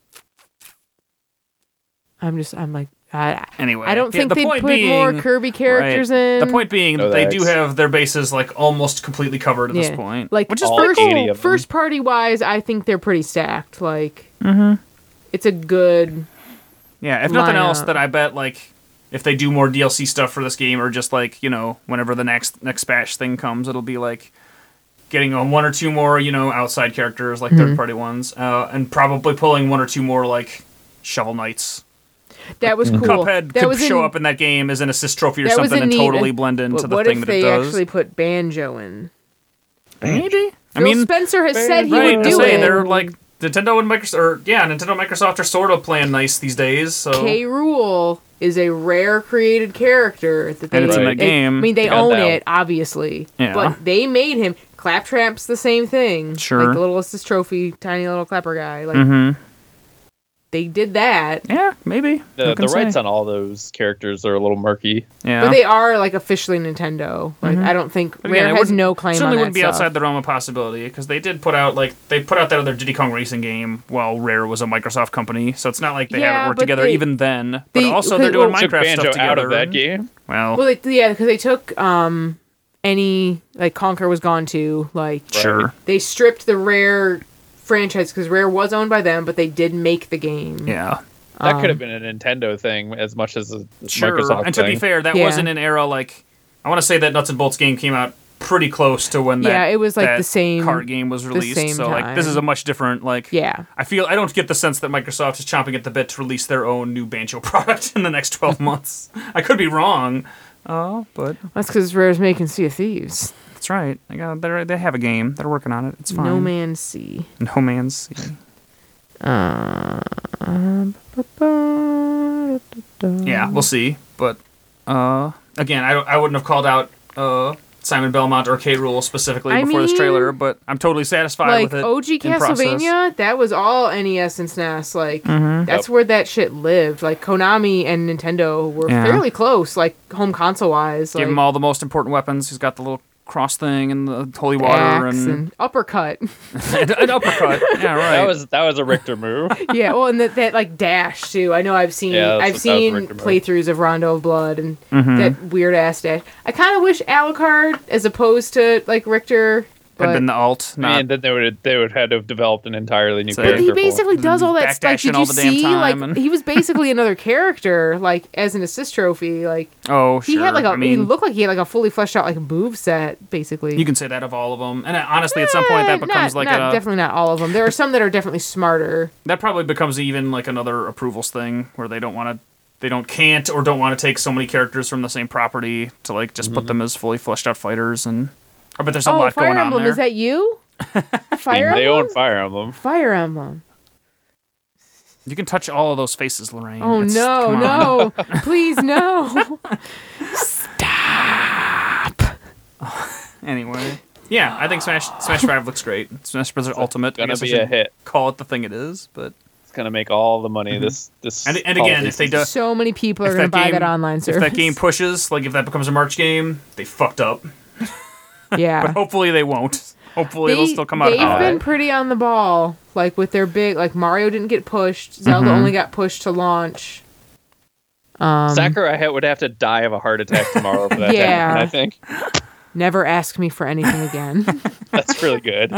I'm just. I'm like. I. Anyway, I don't yeah, think the they'd point put being, more Kirby characters right, in. The point being No that they do thanks. have their bases like almost completely covered at Yeah. this point, like which is All pretty first, cool. eighty of them. first party wise, I think they're pretty stacked. Like, Mm-hmm. it's a good. Yeah, if nothing else, lineup. then I bet like if they do more D L C stuff for this game, or just like you know whenever the next next Smash thing comes, it'll be like getting on one or two more you know outside characters like Mm-hmm. third party ones, uh, and probably pulling one or two more like Shovel Knights. That was cool. Cuphead that could was show in- up in that game as an assist trophy or that was something a and neat- totally blend into But the what thing if that it they does. actually put Banjo in? Maybe. I Phil mean, Spencer has said he right would to do say it. they're like Nintendo and Microsoft, or yeah, Nintendo and Microsoft are sort of playing nice these days. So K. Rool is a rare created character that they. And it's in the Right. they- game. I mean, they You got own that. it, obviously. Yeah. But they made him. Claptrap's the same thing. Sure. Like the littlest trophy, tiny little clapper guy. Like Mm-hmm. they did that. Yeah, maybe. The, Who can the rights say? on all those characters are a little murky. Yeah. But they are like officially Nintendo. Like I don't think But again, Rare it has wouldn't- no claim on certainly that wouldn't be stuff. outside the realm of possibility because they did put out like they put out that other Diddy Kong Racing game while Rare was a Microsoft company, so it's not like they Yeah, haven't worked but together they- even then. But they- also they're well, doing Took Minecraft Banjo stuff together. out of that game. Well, Well, they, yeah, because they took um any like Conquer was gone too. Like sure. they stripped the Rare franchise because Rare was owned by them, but they did make the game. Yeah. That Um, could have been a Nintendo thing as much as a Sure. Microsoft And to thing. be fair, that Yeah. wasn't an era like I want to say that Nuts and Bolts game came out pretty close to when that Yeah, it was, like, that the same- card game was released. same so like this time. is a much different like Yeah. I feel I don't get the sense that Microsoft is chomping at the bit to release their own new Banjo product in the next twelve months. I could be wrong. Oh, but That's because Rare's making Sea of Thieves. that's right. They got they they have a game. They're working on it. It's fine. No Man's Sea. No Man's Sea. Uh, Yeah, we'll see. But uh, again, I, I wouldn't have called out uh, Simon Belmont or K. Rool specifically I before this mean, trailer, but I'm totally satisfied like with it. O G in process. Castlevania, that was all N E S and S N E S. Like Mm-hmm. that's Yep. where that shit lived. Like Konami and Nintendo were Yeah. fairly close, like home console wise. Give Like him all the most important weapons. He's got the little cross thing and the holy water axe and, and uppercut. and an uppercut. Yeah, right. That was that was a Richter move. Yeah, well, and that, that like dash too. I know I've seen Yeah, that's- I've that was seen Richter move. playthroughs of Rondo of Blood and Mm-hmm. that weird ass dash. I kind of wish Alucard as opposed to like Richter, had but been the alt, I not mean, then they would they would have had to have developed an entirely new So- but character. he for him. basically does all that. Like, backdashing did all you the damn see? time Like and- he was basically another character, like as an assist trophy. Like oh he sure. had like a. I he mean, looked like he had like a fully fleshed out like move set, basically. you can say that of all of them. And uh, honestly, at some point, that Eh, becomes not, like not, a definitely not all of them. There are some that are definitely smarter. that probably becomes even like another approvals thing where they don't want to. They don't can't or don't want to take so many characters from the same property to like just put them as fully fleshed out fighters and. I bet there's a Oh, lot Fire going Emblem, on there. is that you? I Fire mean, they Emblem. own Fire Emblem. Fire Emblem. You can touch all of those faces, Lorraine. Oh It's- no, come on. no! Please no! Anyway, yeah, I think Smash Smash Five looks great. Smash Bros. Ultimate. I Gonna guess I be a should hit. Call it the thing it is, but It's gonna make all the money. This this and and again, holiday if they season. do, So many people are if going to that buy game, that online if service. that game pushes, like if that becomes a March game, they fucked up. yeah. But hopefully they won't. Hopefully it'll still come out They've high. been pretty on the ball, like with their big, like Mario didn't get pushed. Zelda Mm-hmm. only got pushed to launch. Um, Sakurai ha- would have to die of a heart attack tomorrow for that. Yeah. Yeah, I think never ask me for anything again. that's really good.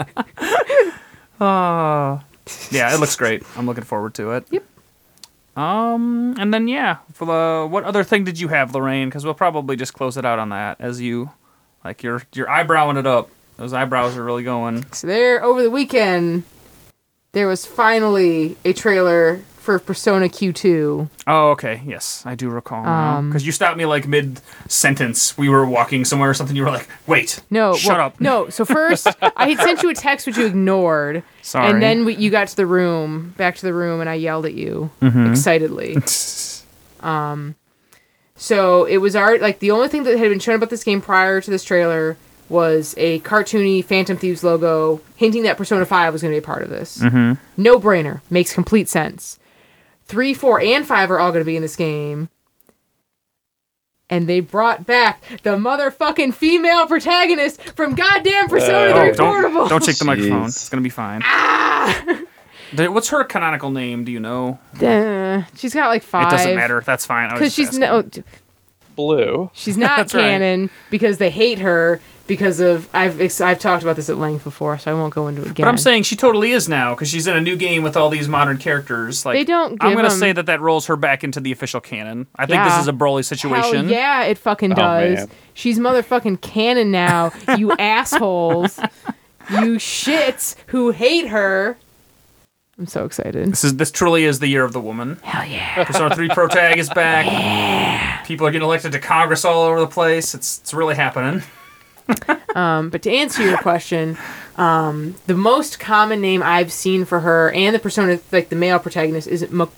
Uh, yeah, it looks great. I'm looking forward to it. Yep. Um, and then yeah, for the what other thing did you have, Lorraine? Because we'll probably just close it out on that as you, like you're you're eyebrowing it up. Those eyebrows are really going. So there, over the weekend, there was finally a trailer for Persona Q two. Oh, okay. Yes, I do recall now. Um, Because you stopped me like mid sentence. We were walking somewhere or something. You were like, "Wait, No, shut well, up." No, so first I had sent you a text which you ignored, Sorry. and then we, you got to the room, back to the room, and I yelled at you Mm-hmm. excitedly. So it was art. Like the only thing that had been shown about this game prior to this trailer was a cartoony Phantom Thieves logo, hinting that Persona five was going to be a part of this. Mm-hmm. No brainer, makes complete sense. Three, four, and five are all going to be in this game. And they brought back the motherfucking female protagonist from goddamn Persona Oh, three don't Portable. don't shake the microphone. Jeez. It's gonna be fine. Ah! The- What's her canonical name? Do you know? Uh, she's got like five. It doesn't matter. That's fine. I was Because just she's asking. no, Blue. she's not That's right. canon because they hate her because of I've ex- I've talked about this at length before, so I won't go into it again. But I'm saying she totally is now because she's in a new game with all these modern characters. Like They don't I'm give gonna them- say that that rolls her back into the official canon. I think this Yeah. is a Broly Hell situation. yeah, it fucking Oh, does. man. She's motherfucking canon now, you assholes. You shits who hate her. I'm so excited. This is this truly is the year of the woman. Hell yeah. Persona three Pro Tag is back. People are getting elected to Congress all over the place. It's it's really happening. um, but to answer your question, um, the most common name I've seen for her and the persona, like the male protagonist, is Mo-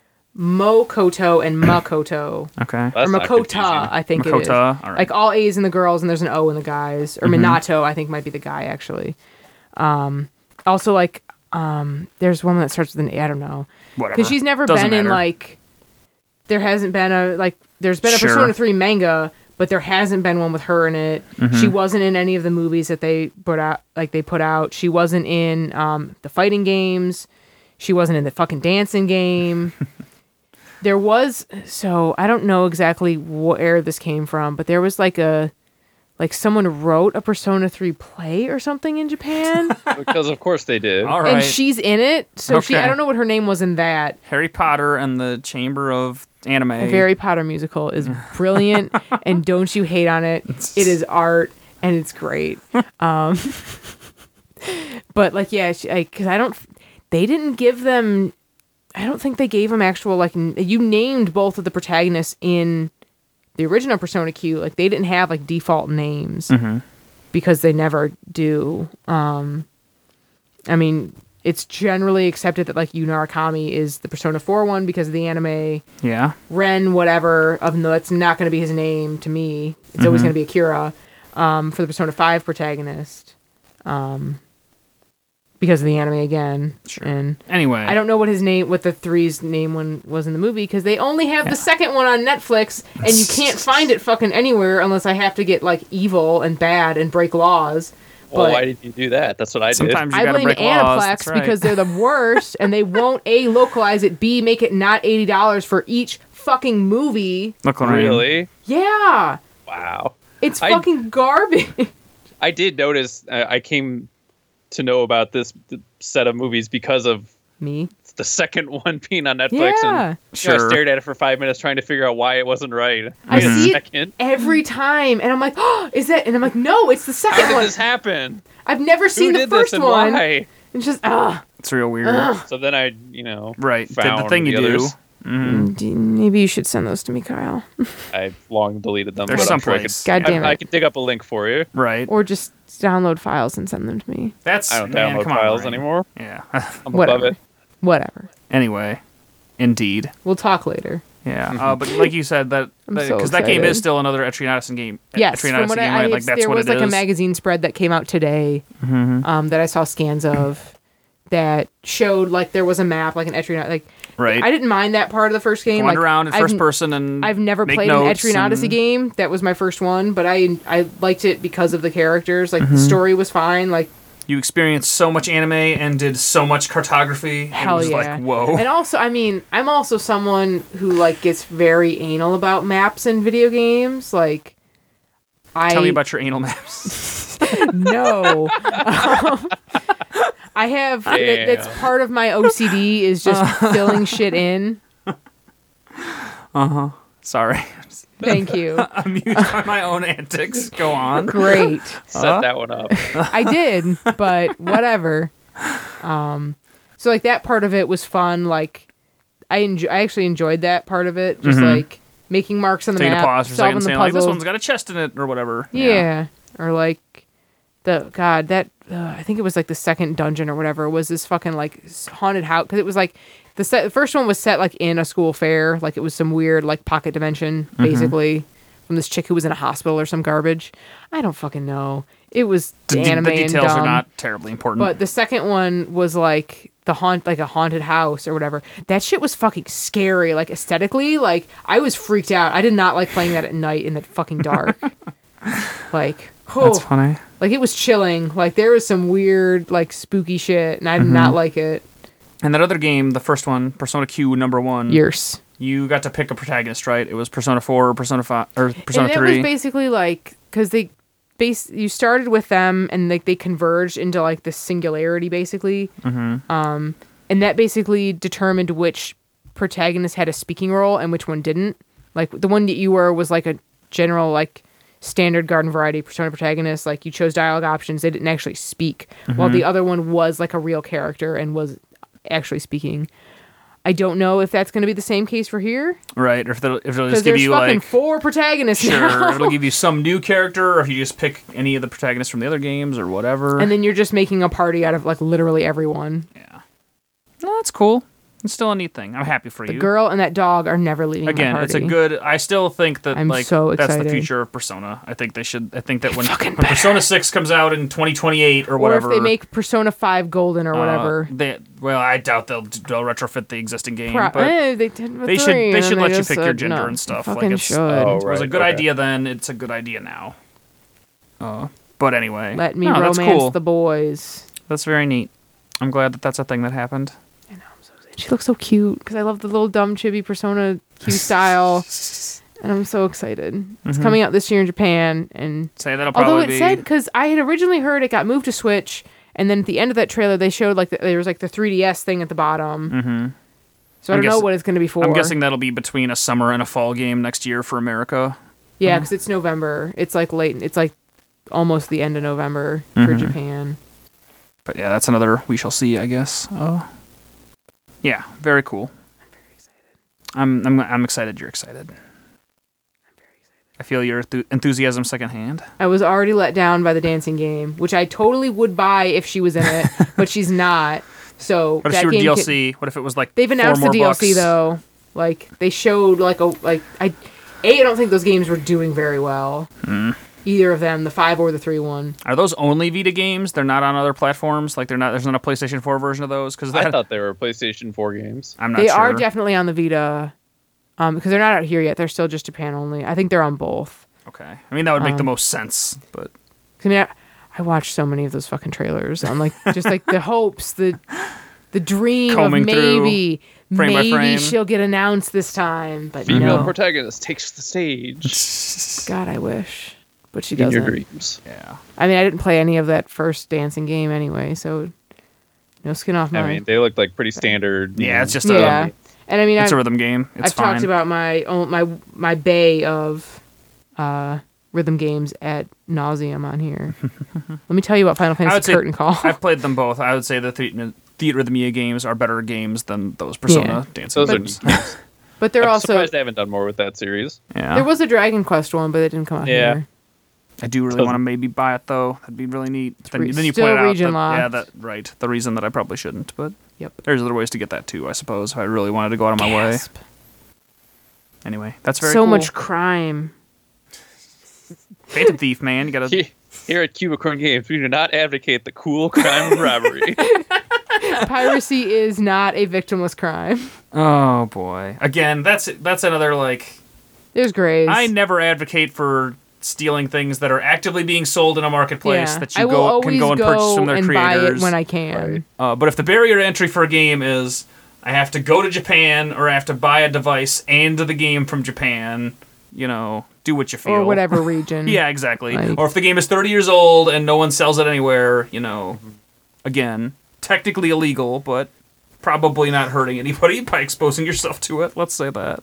Mokoto and Makoto. Okay. That's or not Makota, confusing. I think it is. Makota, all right. Like all A's in the girls and there's an O in the guys. Or Minato, I think might be the guy actually. Um, also, like, um, there's one that starts with an A, I don't know. Whatever. Because she's never Doesn't been in, matter. like, there hasn't been a, like, there's been a Sure. Persona three manga, but there hasn't been one with her in it. Mm-hmm. She wasn't in any of the movies that they put out, like, they put out. She wasn't in um, the fighting games. She wasn't in the fucking dancing game. There was, so I don't know exactly where this came from, but there was like a, like someone wrote a Persona three play or something in Japan, Because of course they did. All right. and she's in it. So she, I Okay. don't know what her name was in that. Harry Potter and the Chamber of Anime. The Harry Potter musical is brilliant, and don't you hate on it? It is art, and it's great. Um, but like, yeah, she, like, because I don't, they didn't give them. I don't think they gave them actual, like, n- you named both of the protagonists in the original Persona Q. Like, they didn't have, like, default names because they never do. Um, I mean, it's generally accepted that, like, Yu Narakami is the Persona four one because of the anime. Yeah. Ren, whatever, of no, that's not going to be his name to me. It's always going to be Akira um, for the Persona five protagonist. Um, because of the anime again. Sure. And Anyway. I don't know what his name, what the three's name one was in the movie because they only have the second one on Netflix and you can't find it fucking anywhere unless I have to get like evil and bad and break laws. Well, But why did you do that? That's what I did. Sometimes you I gotta blame break laws. Aniplex That's right. because they're the worst and they won't A, localize it, B, make it not eighty dollars for each fucking movie. Look, Lorraine. Really? Yeah. Wow. It's I- fucking garbage. I did notice. Uh, I came to know about this th- set of movies because of Me. the second one being on Netflix. Yeah. And you know, Sure. I stared at it for five minutes trying to figure out why it wasn't right. I Wait a see it second. every time and I'm like, oh, is that? And I'm like, no, it's the How second did one. this happen? I've never Who seen the did first this and one. why? It's just, ah. It's real weird. So then I, you know, Right. Did the found thing you the do. others. Maybe you should send those to me, Kyle. I long deleted them. There's but I'm sure I could, someplace. God damn I, I it. could dig up a link for you. Right. Or just download files and send them to me. That's I don't man, download come on, files Lorraine. anymore. Yeah. I'm Whatever. above it. Whatever. Anyway. Indeed. We'll talk later. Yeah. Uh, but like you said, that I'm because so that game excited. is still another Etri Addison game. Yes, Etri from Addison what game, I, right? I Like that's there what was it like a is. magazine spread that came out today um, that I saw scans of that showed like there was a map, like an Etrian, like Right. I didn't mind that part of the first game. Wander like, around in I've- first person and I've never make played an notes Etrian Odyssey and- game. That was my first one, but I I liked it because of the characters. Like Mm-hmm. the story was fine. Like You experienced so much anime and did so much cartography. hell it was yeah. like, whoa. And also, I mean, I'm also someone who like gets very anal about maps in video games. Like I Tell me about your anal maps. No. Um, I have that, that's Damn. part of my O C D is just filling shit in. Sorry. Thank you. Amused by my own antics. Go on. Great. Set that one up. I did, but whatever. Um so like that part of it was fun. Like I enjoy, I actually enjoyed that part of it. Just like making marks on the Taking a map, pause for a solving second and the saying, like, this puzzles. one's got a chest in it or whatever. Yeah. Or like the God that uh, I think it was like the second dungeon or whatever was this fucking like s- haunted house because it was like the, set, the first one was set like in a school fair, like it was some weird like pocket dimension basically from this chick who was in a hospital or some garbage. I don't fucking know. It was The, de- anime the details and dumb. are not terribly important. But the second one was like the haunt, like a haunted house or whatever. That shit was fucking scary. Like aesthetically, like I was freaked out. I did not like playing that at night in the fucking dark. like, oh, That's funny. like it was chilling. Like there was some weird, like spooky shit, and I did Mm-hmm. not like it. And that other game, the first one, Persona Q number one, Years. you got to pick a protagonist, right? It was Persona four, or Persona five, or Persona And it three. was basically like because they. Base, you started with them and like they converged into like this singularity basically mm-hmm. um and that basically determined which protagonist had a speaking role and which one didn't. Like the one that you were was like a general like standard garden variety Persona protagonist. Like you chose dialogue options, they didn't actually speak, while the other one was like a real character and was actually speaking. I don't know if that's going to be the same case for here. Right, or if they'll, if they'll Because just give there's you fucking like four protagonists sure, now. it'll give you some new character, or if you just pick any of the protagonists from the other games or whatever. And then you're just making a party out of like literally everyone. yeah, no, that's cool. It's still a neat thing. I'm happy for The you. girl and that dog are never leaving Again, my party. it's a good. I still think that I'm like so that's the excited. future of Persona. I think they should. I think that when, fucking when better. Persona six comes out in twenty twenty-eight or Or whatever, if they make Persona five Golden or uh, whatever. they well, I doubt they'll they'll retrofit the existing game, Pro- but eh, they did with they should- three, they and should then let they you just pick your said, gender no, and stuff, you like Fucking it's- should. Oh, it was a right, good okay. idea then. It's a good idea now. Uh, but anyway, Let me no, that's romance cool. the boys. That's very neat. I'm glad that that's a thing that happened. She looks so cute because I love the little dumb chibi Persona Q style, and I'm so excited. It's coming out this year in Japan, and Say that'll probably although it be. said because I had originally heard it got moved to Switch, and then at the end of that trailer they showed like the, there was like the three D S thing at the bottom. Mm-hmm. So I I'm don't know guess- what it's going to be for. I'm guessing that'll be between a summer and a fall game next year for America. Yeah, because it's November. It's like late. It's like almost the end of November for Mm-hmm. Japan. But yeah, that's another we shall see, I guess. Uh, yeah, very cool. I'm very excited. I'm I'm I'm excited. You're excited. I'm very excited. I feel your enth- enthusiasm secondhand. I was already let down by the dancing game, which I totally would buy if she was in it, but she's not. So What if that she were game D L could- C? What if it was like they've announced four the more D L C bucks? though. Like they showed like a like I a I don't think those games were doing very well. Mm. Either of them, the five or the three one. Are those only Vita games? They're not on other platforms. Like they're not. There's not a PlayStation four version of those because I thought they were PlayStation four games. I'm not They sure. are definitely on the Vita, um, because they're not out here yet. They're still just Japan only. I think they're on both. Okay, I mean that would make the Um, most sense, but 'Cause, I mean, I, I watched so many of those fucking trailers on like just like the hopes, the the dream Combing of through maybe frame by maybe frame. she'll get announced this time, but Female no. protagonist takes the stage God, I wish, but she in your doesn't. dreams. yeah. I mean, I didn't play any of that first dancing game anyway, so no skin off my. I mean, they look like pretty standard. you Yeah, know, it's just yeah, a and I mean, it's I, a rhythm game. It's I've fine. talked about my own my my bay of uh, rhythm games at nauseum on here. Let me tell you about Final I Fantasy would say Curtain Call. I've played them both. I would say the the- Theatrhythmia games are better games than those Persona Yeah. dancing Those are games. neat. But they're I'm also surprised they haven't done more with that series. Yeah, there was a Dragon Quest one, but it didn't come out Yeah. here. I do really Doesn't- want to maybe buy it though. That'd be really neat. Then, re- then you still point out region that, yeah, locked. that right. The reason that I probably shouldn't, but Yep. there's other ways to get that too. I suppose if I really wanted to go out of my Gasp. way. Anyway, that's very So cool. much crime. Phantom Thief, man. You gotta. He- Here at Cubicorn Games, we do not advocate the cool crime of robbery. Piracy is not a victimless crime. Oh boy. Again, that's that's another like. There's grays. I never advocate for stealing things that are actively being sold in a marketplace yeah. that I you will go always can go and purchase from their and creators. buy it when I can. Right. Uh, but if the barrier to entry for a game is I have to go to Japan or I have to buy a device and the game from Japan, you know, do what you feel. Or whatever region. Yeah, exactly. Like- Or if the game is thirty years old and no one sells it anywhere, you know, again, technically illegal, but probably not hurting anybody by exposing yourself to it. Let's say that.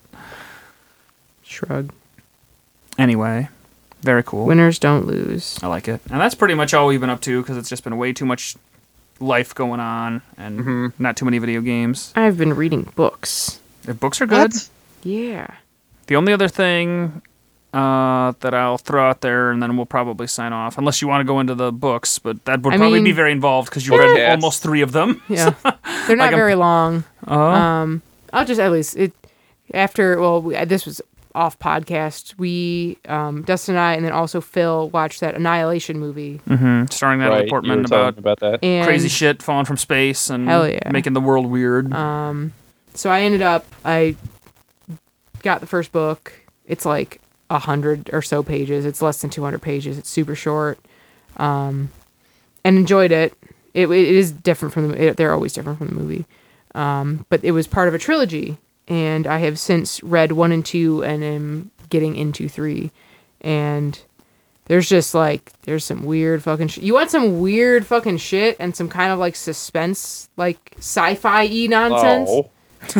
Shrug. Anyway, very cool. Winners don't lose. I like it. And that's pretty much all we've been up to because it's just been way too much life going on and Mm-hmm. not too many video games. I've been reading books. If books are good. What? Yeah. The only other thing uh, that I'll throw out there, and then we'll probably sign off, unless you want to go into the books, but that would I probably mean- be very involved because you Or read cats. almost three of them. Yeah. They're not Like I'm- very long. Uh, Um, I'll just at least it after. Well, we, this was off podcast. We, um, Dustin and I, and then also Phil watched that Annihilation movie. mhm, starring Natalie Right, you Portman were telling about about that. And crazy shit falling from space and Hell yeah. making the world weird. Um, so I ended up. I got the first book. It's like a hundred or so pages. It's less than two hundred pages. It's super short. Um, and enjoyed it. It, it is different from the. It, they're always different from the movie. Um, but it was part of a trilogy, and I have since read one and two, and am getting into three. And there's just like there's some weird fucking. Sh- you want some weird fucking shit and some kind of like suspense, like sci-fi y nonsense. Oh,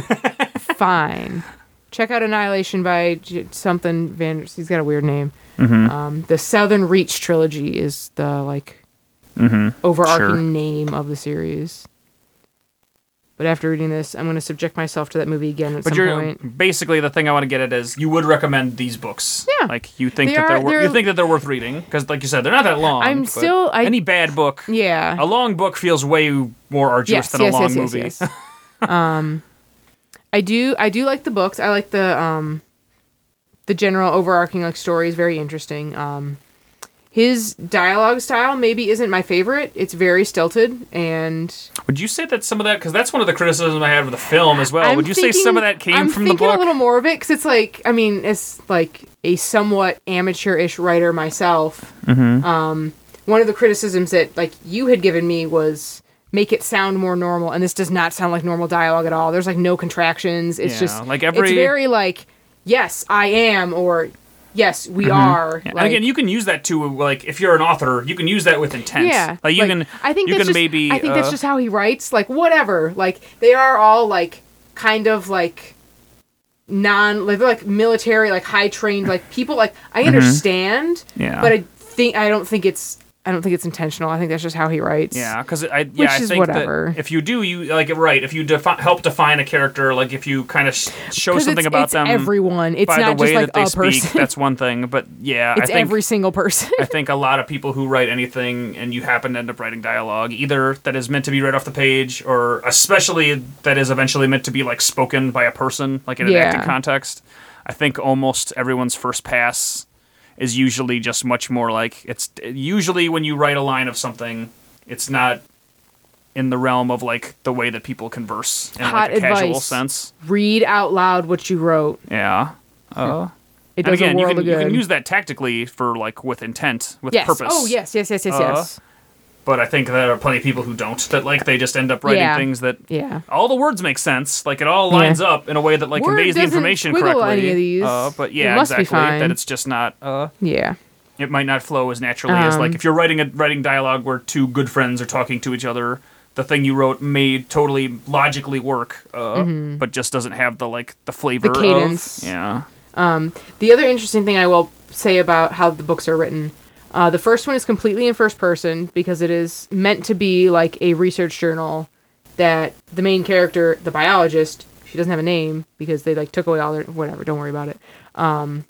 Fine. Check out Annihilation by J- something Van. He's got a weird name. Mhm. Um, the Southern Reach trilogy is the like Mhm. overarching Sure. name of the series. But after reading this, I'm going to subject myself to that movie again at But some you're point. basically the thing I want to get at is you would recommend these books. Yeah. Like you think They that are- they're, wor- they're- you think that they're worth reading because, like you said, they're not that long. I'm but still- I- any bad book. Yeah. A long book feels way more arduous Yes, than yes, a long yes, yes, movie. yes. um, I do, I do like the books. I like the um, the general overarching like story is very interesting. Um, his dialogue style maybe isn't my favorite. It's very stilted, and Would you say that some of that, because that's one of the criticisms I had of the film as well. I'm Would you say thinking- some of that came I'm from the thinking book? a little more of it because it's like, I mean, it's like a somewhat amateur-ish writer myself. Mm-hmm. Um, one of the criticisms that like you had given me was make it sound more normal, and this does not sound like normal dialogue at all. There's like no contractions. It's Yeah, just like every- It's very like yes, I am, or yes, we are. Yeah, and Like, again, you can use that too. Like if you're an author, you can use that with intent. yeah, like you can. I think you that's can just, maybe. I think uh, that's just how he writes. Like whatever. Like they are all like kind of like non like they're like military, like high trained like people. Like I understand, Mm-hmm. Yeah. but I think I don't think it's I don't think it's intentional. I think that's just how he writes. Yeah, because I yeah Which I is think whatever. that if you do you like right if you defi- help define a character, like if you kind of sh- show 'Cause something it's, about it's them everyone. It's by not the way just like that they a speak, person. that's one thing. But yeah, It's I think every single person. I think a lot of people who write anything and you happen to end up writing dialogue, either that is meant to be read off the page or especially that is eventually meant to be like spoken by a person, like in an Yeah. acting context. I think almost everyone's first pass is usually just much more like it's usually when you write a line of something, it's not in the realm of like the way that people converse in Hot like a casual advice. sense. Read out loud what you wrote. Yeah. Uh, It and does again, a you world can, of you good. can use that tactically for like with intent, with yes. purpose. Oh yes, yes, yes, yes, Uh, yes. But I think there are plenty of people who don't. That like they just end up writing Yeah. things that Yeah. all the words make sense. Like it all lines up in a way that like Word conveys the doesn't information squiggle correctly. any of these. Uh, but yeah, It must be exactly. fine. That it's just not. Uh, Yeah. it might not flow as naturally as like Um, if you're writing a writing dialogue where two good friends are talking to each other. The thing you wrote may totally logically work, uh, but just doesn't have the like the flavor. Mm-hmm. The cadence. Of, yeah. Um, the other interesting thing I will say about how the books are written, uh, the first one is completely in first person because it is meant to be like a research journal that the main character, the biologist, she doesn't have a name because they like took away all their whatever. Don't worry about it. Um,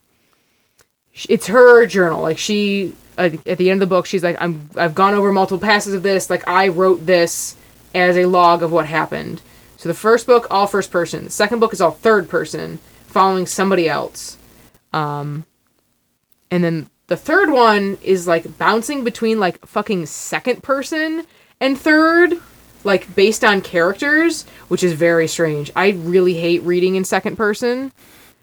sh- it's her journal. Like she, uh, at the end of the book, she's like, I'm, I've gone over multiple passes of this. Like I wrote this as a log of what happened. So the first book, all first person. The second book is all third person, following somebody else. Um, and then the third one is like bouncing between like fucking second person and third, like based on characters, which is very strange. I really hate reading in second person.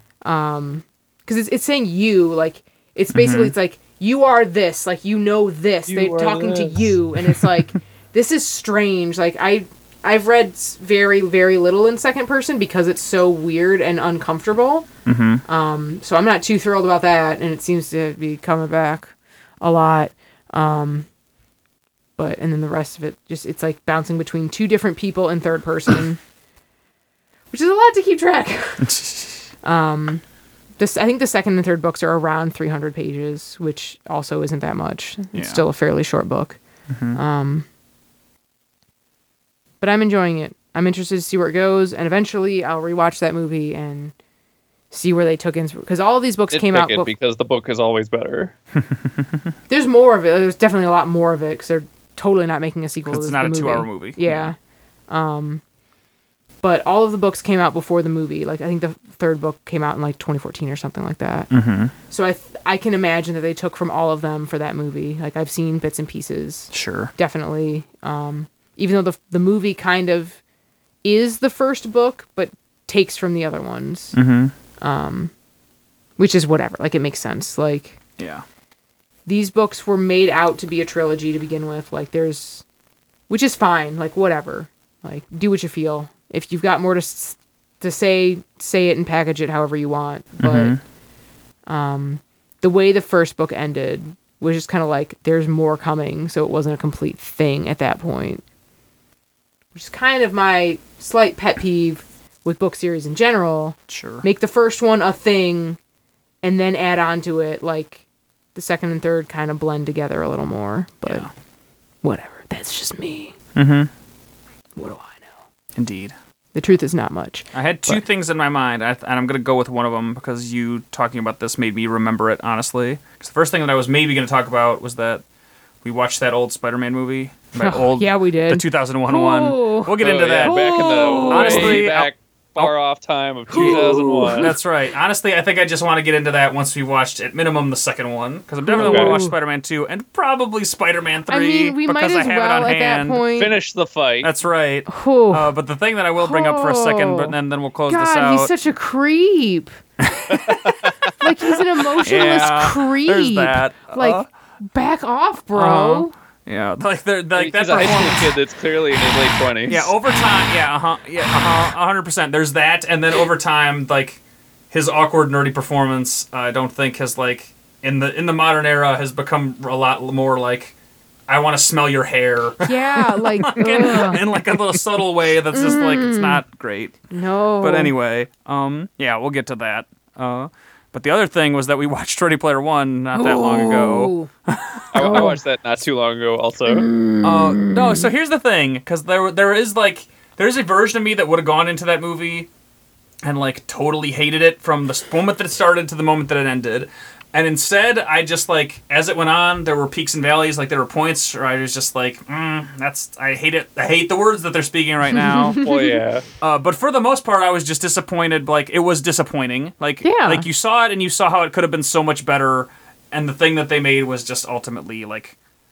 Um, because it's, it's saying you, like, it's basically, it's like, you are this, like, you know this. You They're are talking this. to you, and it's like, this is strange. Like, I, I've read s- very, very little in second person because it's so weird and uncomfortable. Mm-hmm. Um, so I'm not too thrilled about that, and it seems to be coming back a lot. Um, but and then the rest of it, just it's like bouncing between two different people in third person, which is a lot to keep track. um, this I think the second and third books are around three hundred pages, which also isn't that much. It's Yeah. still a fairly short book. Um, but I'm enjoying it. I'm interested to see where it goes, and eventually I'll rewatch that movie and see where they took in, because all of these books came out. Nitpick it bef- because the book is always better. There's more of it. There's definitely a lot more of it because they're totally not making a sequel. To It's the not a movie. two-hour movie. Yeah. Um, but all of the books came out before the movie. Like I think the third book came out in like twenty fourteen or something like that. Mm-hmm. So I th- I can imagine that they took from all of them for that movie. Like I've seen bits and pieces. Sure. Definitely. Um, even though the the movie kind of is the first book, but takes from the other ones. Mm-hmm. Um, which is whatever. Like it makes sense. Like Yeah. these books were made out to be a trilogy to begin with. Like there's, which is fine. Like whatever. Like do what you feel. If you've got more to s- to say, say it and package it however you want. But Mm-hmm. um, the way the first book ended was just kind of like there's more coming, so it wasn't a complete thing at that point. Which is kind of my slight pet peeve with book series in general. Sure. Make the first one a thing, and then add on to it like the second and third kind of blend together a little more. But Yeah. whatever. That's just me. Mm-hmm. What do I know? Indeed. The truth is not much. I had two But- things in my mind, I th- and I'm going to go with one of them because you talking about this made me remember it, honestly. Because the first thing that I was maybe going to talk about was that we watched that old Spider-Man movie. That Oh, old, yeah, we did. The two thousand one one. Ooh. We'll get Oh, into yeah, that. back in the Ooh. way Honestly, back far off time of two thousand one. That's right. Honestly, I think I just want to get into that once we watched, at minimum, the second one. Because I'm definitely Okay. want to watch Spider-Man two and probably Spider-Man three. I mean, we might because I as have well it on at hand. that point. Finish the fight. That's right. Ooh. Uh, but the thing that I will bring up for a second, but then, then we'll close this God, out. he's such a creep. Like he's an emotionless Yeah, creep. there's that. Like, Uh, back off, bro. uh, yeah, like they're like that He's a high performance. school kid that's clearly in his late twenties. Yeah, over time, yeah, uh huh, yeah, uh huh, hundred percent. There's that, and then over time, like his awkward, nerdy performance, I don't think has like in the in the modern era has become a lot more like I want to smell your hair. Yeah, like, in, ugh. in like a little subtle way that's just like it's not great. No. But anyway, um, yeah, we'll get to that. Uh, but the other thing was that we watched Ready Player One not that long ago. Ooh. I, I watched that not too long ago. Also, Uh, no, so here's the thing, because there there is like there is a version of me that would have gone into that movie and like totally hated it from the moment that it started to the moment that it ended. And instead, I just like as it went on, there were peaks and valleys. Like there were points where I was just like, mm, "That's I hate it. I hate the words that they're speaking right now." well, yeah. uh, but for the most part, I was just disappointed. Like it was disappointing. Like Yeah. like you saw it and you saw how it could have been so much better. And the thing that they made was just ultimately like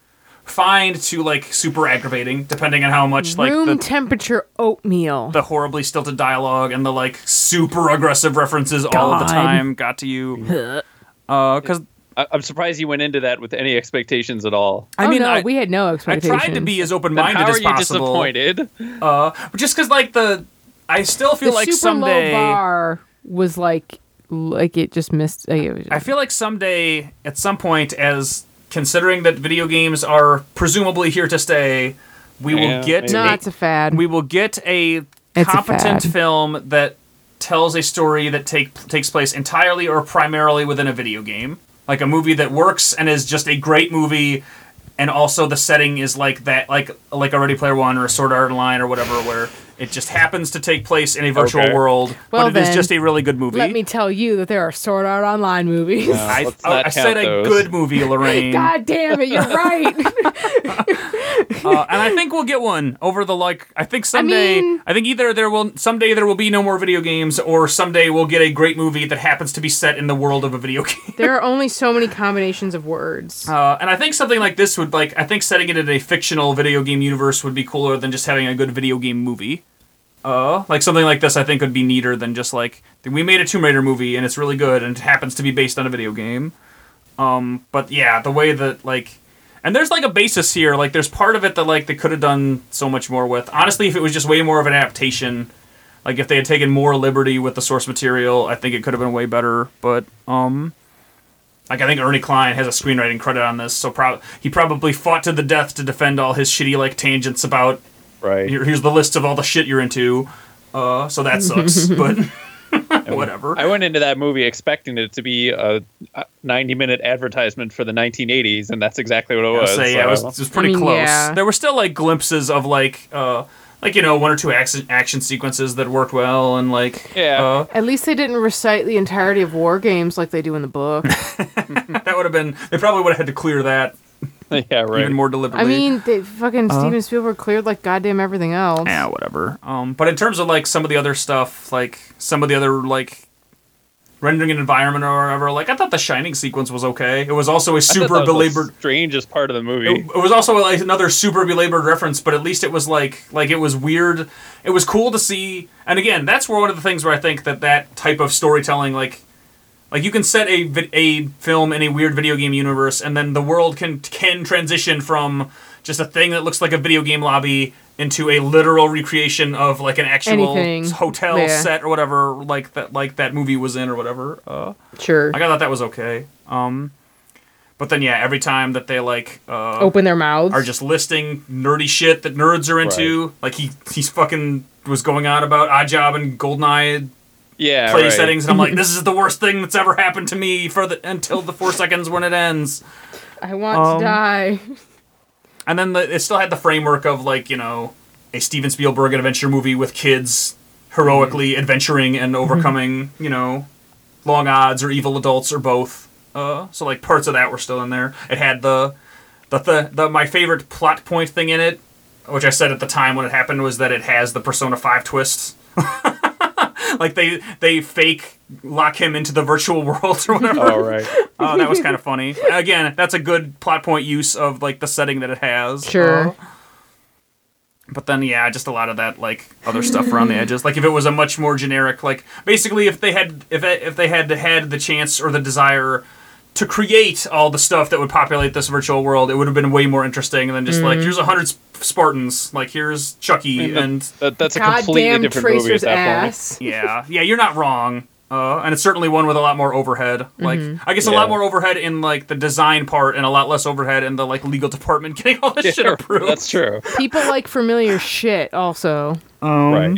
fine to like super aggravating, depending on how much like Room the temperature oatmeal. the horribly stilted dialogue and the like super aggressive references all of the God. time got to you. Uh, because I, I'm surprised you went into that with any expectations at all. I oh, mean, no, I, we had no I expectations. tried to be as open Then minded how as are you possible. disappointed? Uh, just because like the, I still feel the like super someday. low bar was like, like it just missed. Like, it was just, I feel like someday, at some point, as considering that video games are presumably here to stay, we Yeah, will get maybe. no, a, it's a fad. we will get a It's a competent fad. film that tells a story that take takes place entirely or primarily within a video game, like a movie that works and is just a great movie, and also the setting is like that, like like a Ready Player One or a Sword Art Online or whatever, where it just happens to take place in a virtual Okay. world, Well, but it is then, just a really good movie. Let me tell you that there are Sword Art Online movies. I, Let's I, not I said count a those. good movie, Lorraine. God damn it, you're right. Uh, and I think we'll get one over the like. I think someday. I, mean- think either there will someday there will be no more video games, or someday we'll get a great movie that happens to be set in the world of a video game. There are only so many combinations of words. Uh, and I think something like this would like. I think setting it in a fictional video game universe would be cooler than just having a good video game movie. Uh, like something like this, I think would be neater than just like we made a Tomb Raider movie and it's really good and it happens to be based on a video game. Um, but yeah, the way that like. And there's like a basis here, like there's part of it that like they could have done so much more with. Honestly, if it was just way more of an adaptation, like if they had taken more liberty with the source material, I think it could have been way better. But um, like I think Ernie Klein has a screenwriting credit on this, so pro- he probably fought to the death to defend all his shitty like tangents about Right. here, here's the list of all the shit you're into. Uh, so that sucks, but whatever. I went into that movie expecting it to be a ninety-minute advertisement for the nineteen eighties, and that's exactly what it I was. say, yeah, it was, so- it was pretty I mean, close. yeah. There were still like glimpses of like, uh, like you know, one or two action action sequences that worked well, and like, Yeah. uh, At least they didn't recite the entirety of war games like they do in the book. that would have been. They probably would have had to clear that yeah, right. even more deliberately. I mean, they fucking Steven Spielberg cleared like goddamn everything else. yeah, whatever. Um, but in terms of like some of the other stuff, like some of the other like rendering an environment or whatever, like I thought the Shining sequence was okay. It was also a I thought super that was belabored. the strangest part of the movie. It, it was also like another super belabored reference, but at least it was like like it was weird. It was cool to see, and again, that's where one of the things where I think that that type of storytelling, like like you can set a vi- a film in a weird video game universe, and then the world can can transition from just a thing that looks like a video game lobby into a literal recreation of like an actual Anything. hotel Yeah. set or whatever, like that like that movie was in or whatever. Uh, Sure. like I thought that was okay. Um, but then yeah, every time that they like uh, Open their mouths. are just listing nerdy shit that nerds are into. Like he he's fucking was going on about Oddjob and GoldenEye yeah, play right. settings, and I'm like, this is the worst thing that's ever happened to me for the until the four seconds when it ends. I want Um, to die. And then the, it still had the framework of like you know a Steven Spielberg adventure movie with kids heroically mm-hmm. adventuring and overcoming, you know, long odds or evil adults or both. Uh, so like parts of that were still in there. It had the, the the the my favorite plot point thing in it, which I said at the time when it happened, was that it has the Persona five twists. Like they they fake lock him into the virtual world or whatever. Oh, right. Uh, that was kind of funny. Again, that's a good plot point use of like the setting that it has. Sure. Uh, but then, yeah, just a lot of that like other stuff around the edges. Like if it was a much more generic, like basically if they had if it, if they had had the chance or the desire to create all the stuff that would populate this virtual world, it would have been way more interesting than just mm. like here's a hundred Spartans, like here's Chucky, I mean, and that, that's a completely different movie at that ass. point. Yeah, yeah, you're not wrong. Uh, and it's certainly one with a lot more overhead. Like, mm-hmm. I guess a yeah. lot more overhead in like the design part, and a lot less overhead in the like legal department getting all this yeah, shit approved. That's true. People like familiar shit, also. Um, right.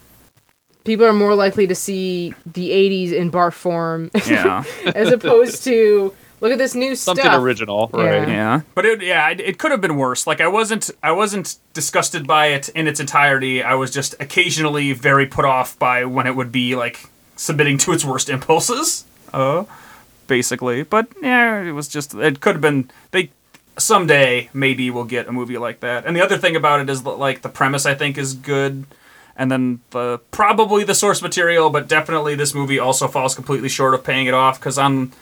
People are more likely to see the eighties in barf form, Yeah. as opposed to look at this new Something stuff. original, Yeah. right? Yeah, but it, yeah, it, it could have been worse. Like I wasn't, I wasn't disgusted by it in its entirety. I was just occasionally very put off by when it would be like submitting to its worst impulses. Uh, basically, but yeah, it was just, it could have been. They someday maybe we'll get a movie like that. And the other thing about it is that like the premise I think is good. And then the probably the source material, but definitely this movie also falls completely short of paying it off because I'm.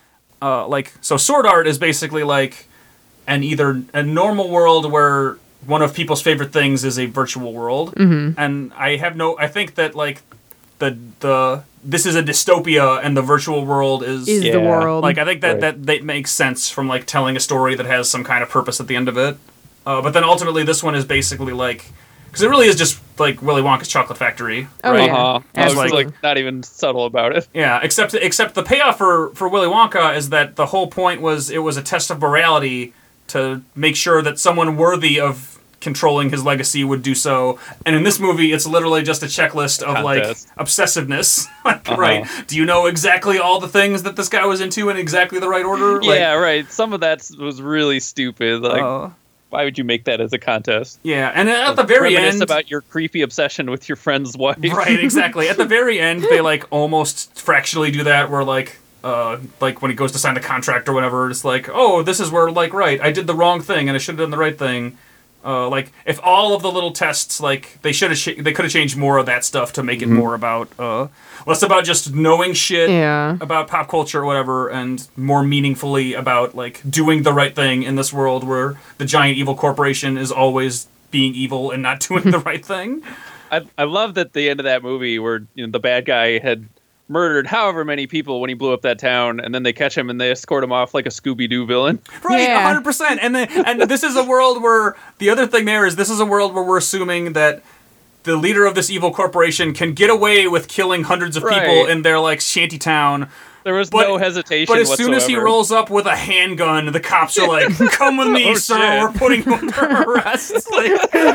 Uh, like so Sword Art is basically like an either a normal world where one of people's favorite things is a virtual world, mm-hmm. and I have no I think that like the the this is a dystopia and the virtual world is is yeah. the world. like I think that, Right. that that makes sense from like telling a story that has some kind of purpose at the end of it, uh, but then ultimately this one is basically like because it really is just like Willy Wonka's Chocolate Factory. Oh, right? yeah. Uh-huh. I was Absolutely. like not even subtle about it. Yeah, except except the payoff for, for Willy Wonka is that the whole point was it was a test of morality to make sure that someone worthy of controlling his legacy would do so. And in this movie, it's literally just a checklist of Contest. like obsessiveness. Like, Uh-huh. right? Do you know exactly all the things that this guy was into in exactly the right order? Like, Yeah, right. Some of that was really stupid. Like, uh, why would you make that as a contest? yeah, and at the very Reminisce end, about your creepy obsession with your friend's wife. right, exactly. At the very end, they like almost fractionally do that, where like, uh, like when he goes to sign the contract or whatever, it's like, oh, this is where like, right, I did the wrong thing and I should have done the right thing. Uh, like if all of the little tests, like they should have, sh- they could have changed more of that stuff to make it Mm-hmm. more about, uh, less about just knowing shit Yeah. about pop culture or whatever, and more meaningfully about like doing the right thing in this world where the giant evil corporation is always being evil and not doing the right thing. I I love that the end of that movie where you know the bad guy had murdered however many people when he blew up that town, and then they catch him and they escort him off like a Scooby-Doo villain. Right, Yeah. one hundred percent. And the, and this is a world where the other thing there is this is a world where we're assuming that the leader of this evil corporation can get away with killing hundreds of people Right. in their like shanty town. There was But- no hesitation But as soon as he whatsoever. rolls up with a handgun, the cops are like, "Come with me, Oh, sir. shit. We're putting you under arrest." Like,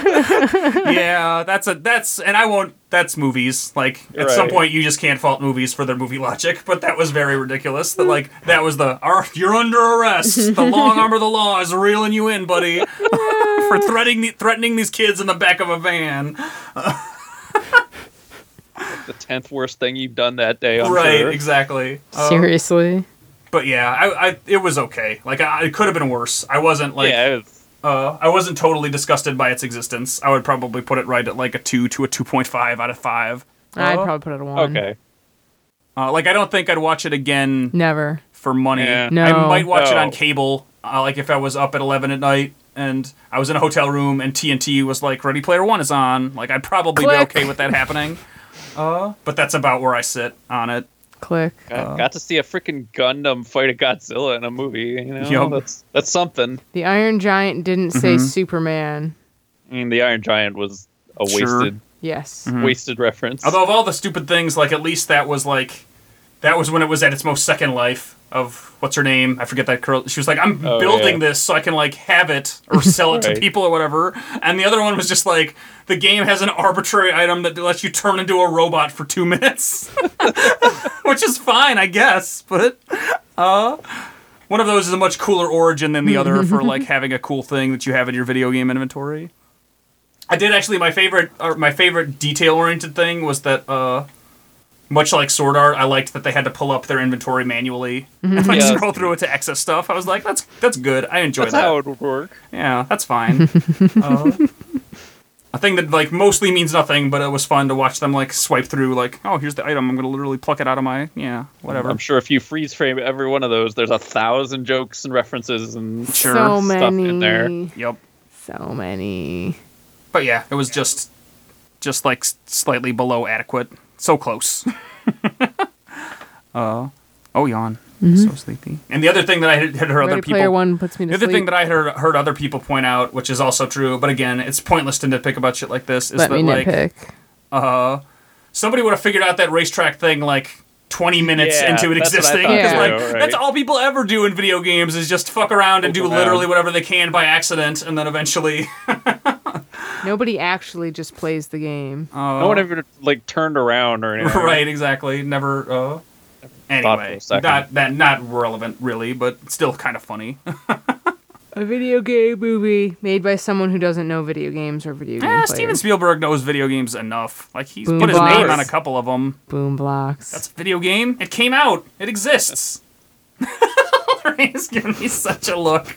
yeah, that's a that's and I won't. That's movies. Like at some Right. point, you just can't fault movies for their movie logic. But that was very ridiculous. That like that was the "Ar- you're under arrest. The long arm of the law is reeling you in, buddy, for threatening the, threatening these kids in the back of a van." the tenth worst thing you've done that day. I'm right, sure. exactly. Uh, Seriously. But yeah, I, I it was okay. Like I, it could have been worse. I wasn't like yeah, it was, uh, I wasn't totally disgusted by its existence. I would probably put it right at like a two to a two point five out of five. I'd Uh, probably put it a one. okay. Uh, like I don't think I'd watch it again Never. for money. Yeah. No. I might watch it No. on cable. Uh, like if I was up at eleven at night and I was in a hotel room and T N T was like Ready Player One is on. Like I'd probably Click. be okay with that happening. Uh, but that's about where I sit on it. Click. Got, got to see a freaking Gundam fight a Godzilla in a movie. You know, Yup. that's that's something. The Iron Giant didn't say Mhm. Superman. I mean, the Iron Giant was a Sure. wasted Yes. Mhm. wasted reference. Although of all the stupid things, like at least that was like, that was when it was at its most second life of what's her name? I forget that girl. She was like, I'm Oh, building yeah. this so I can like have it or sell it to Right. people or whatever. And the other one was just like, the game has an arbitrary item that lets you turn into a robot for two minutes, which is fine, I guess. But uh, one of those is a much cooler origin than the other for like having a cool thing that you have in your video game inventory. I did actually. My favorite, or my favorite detail-oriented thing was that, uh, much like Sword Art, I liked that they had to pull up their inventory manually and like Yeah. scroll through it to access stuff. I was like, that's that's good. I enjoy That's that. how it would work. Yeah, that's fine. uh, a thing that like mostly means nothing, but it was fun to watch them like swipe through. Like, oh, here's the item. I'm gonna literally pluck it out of my yeah, whatever. I'm sure if you freeze frame every one of those, there's a thousand jokes and references and Sure. So stuff many. in there. Yep. So many. But yeah, it was just just like s- slightly below adequate. So close. uh oh, yawn. So sleepy. And the other thing that I had, had heard other Ready people. Player One puts me to The other sleep. thing that I heard heard other people point out, which is also true, but again, it's pointless to nitpick about shit like this, is Let that me like nitpick. uh somebody would have figured out that racetrack thing like twenty minutes Yeah, into it that's what I existing. thought 'Cause, too, like right? that's all people ever do in video games is just fuck around and Poke do around. literally whatever they can by accident, and then eventually. Nobody actually just plays the game. No one ever like turned around or anything. Right, exactly. Never. Uh, Thought for anyway, a second. not that not relevant really, but still kind of funny. A video game movie made by someone who doesn't know video games or video game Eh, players. Steven Spielberg knows video games enough. Like he's Boom put his Blocks. name on a couple of them. Boom blocks. That's a video game. It came out. It exists. Lorraine's giving me such a look.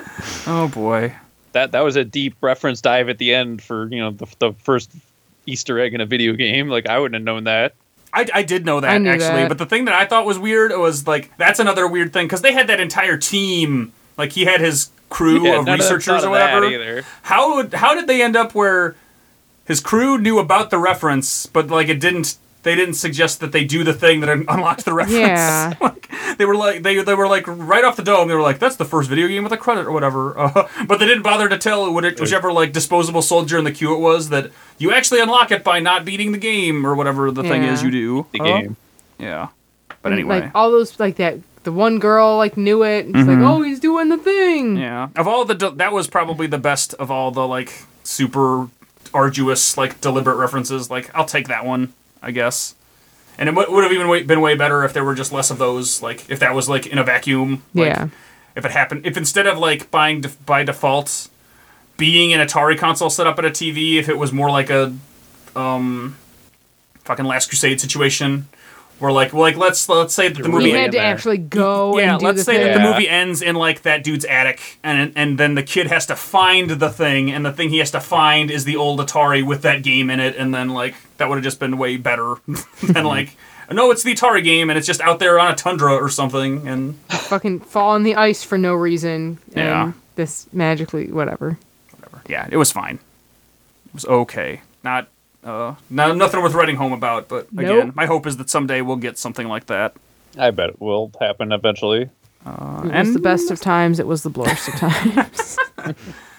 Oh boy. That that was a deep reference dive at the end for you know the, the first Easter egg in a video game. Like I wouldn't have known that. I, I did know I that knew actually, that. but the thing that I thought was weird was like that's another weird thing because they had that entire team. Like he had his crew Yeah, of none researchers thought or of that whatever. either. How would- how did they end up where his crew knew about the reference, but like it didn't? They didn't suggest that they do the thing that un- unlocked the reference. Yeah. like, they were like they they were like right off the dome. They were like, "That's the first video game with a credit or whatever." Uh, but they didn't bother to tell what it, whichever like disposable soldier in the queue it was that you actually unlock it by not beating the game or whatever the thing is Yeah. you do. The Uh, game. Yeah. But And, anyway. like all those like that. The one girl like knew it. And she's like, oh, he's doing the thing. Yeah. Of all the de- that was probably the best of all the like super arduous like deliberate references. Like I'll take that one, I guess. And it w- would have even way- been way better if there were just less of those. Like if that was like in a vacuum. Like, Yeah. If it happened, if instead of like buying def- by default, being an Atari console set up at a T V, if it was more like a, um, fucking Last Crusade situation, where like well, like let's let's say that the He movie He Really had in to there. actually go yeah, and do let's the say thing. that the Yeah. movie ends in like that dude's attic, and and then the kid has to find the thing, and the thing he has to find is the old Atari with that game in it, and then like that would have just been way better than like no, it's the Atari game, and it's just out there on a tundra or something, and Fucking fall on the ice for no reason. And Yeah. this magically, whatever. whatever. Yeah, it was fine. It was okay. Not uh, no, nothing worth writing home about. But again, Nope. my hope is that someday we'll get something like that. I bet it will happen eventually. It was and- the best of times. It was the blurst of times. Uh,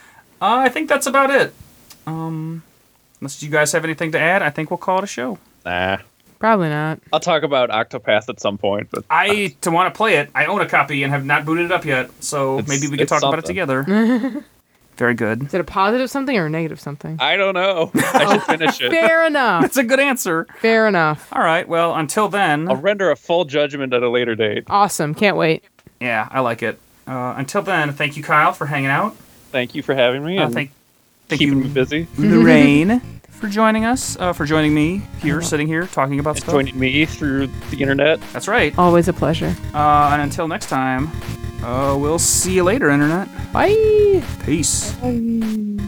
I think that's about it. Um, unless you guys have anything to add, I think we'll call it a show. Nah. Probably not. I'll talk about Octopath at some point, but I to want to play it. I own a copy and have not booted it up yet, so It's- maybe we can it's talk about it something. together. Very good. Is it a positive something or a negative something? I don't know. I should finish it. Fair enough. That's a good answer. Fair enough. All right. Well, until then, I'll render a full judgment at a later date. Awesome. Can't wait. yeah, I like it. Uh, until then, thank you, Kyle, for hanging out. Thank you for having me Uh, and thank, thank keeping you, me busy. Lorraine, for joining us. Uh, for joining me here, sitting here, talking about And stuff. joining me through the internet. That's right. Always a pleasure. Uh, and until next time, uh, we'll see you later, Internet. Bye. Peace. Bye.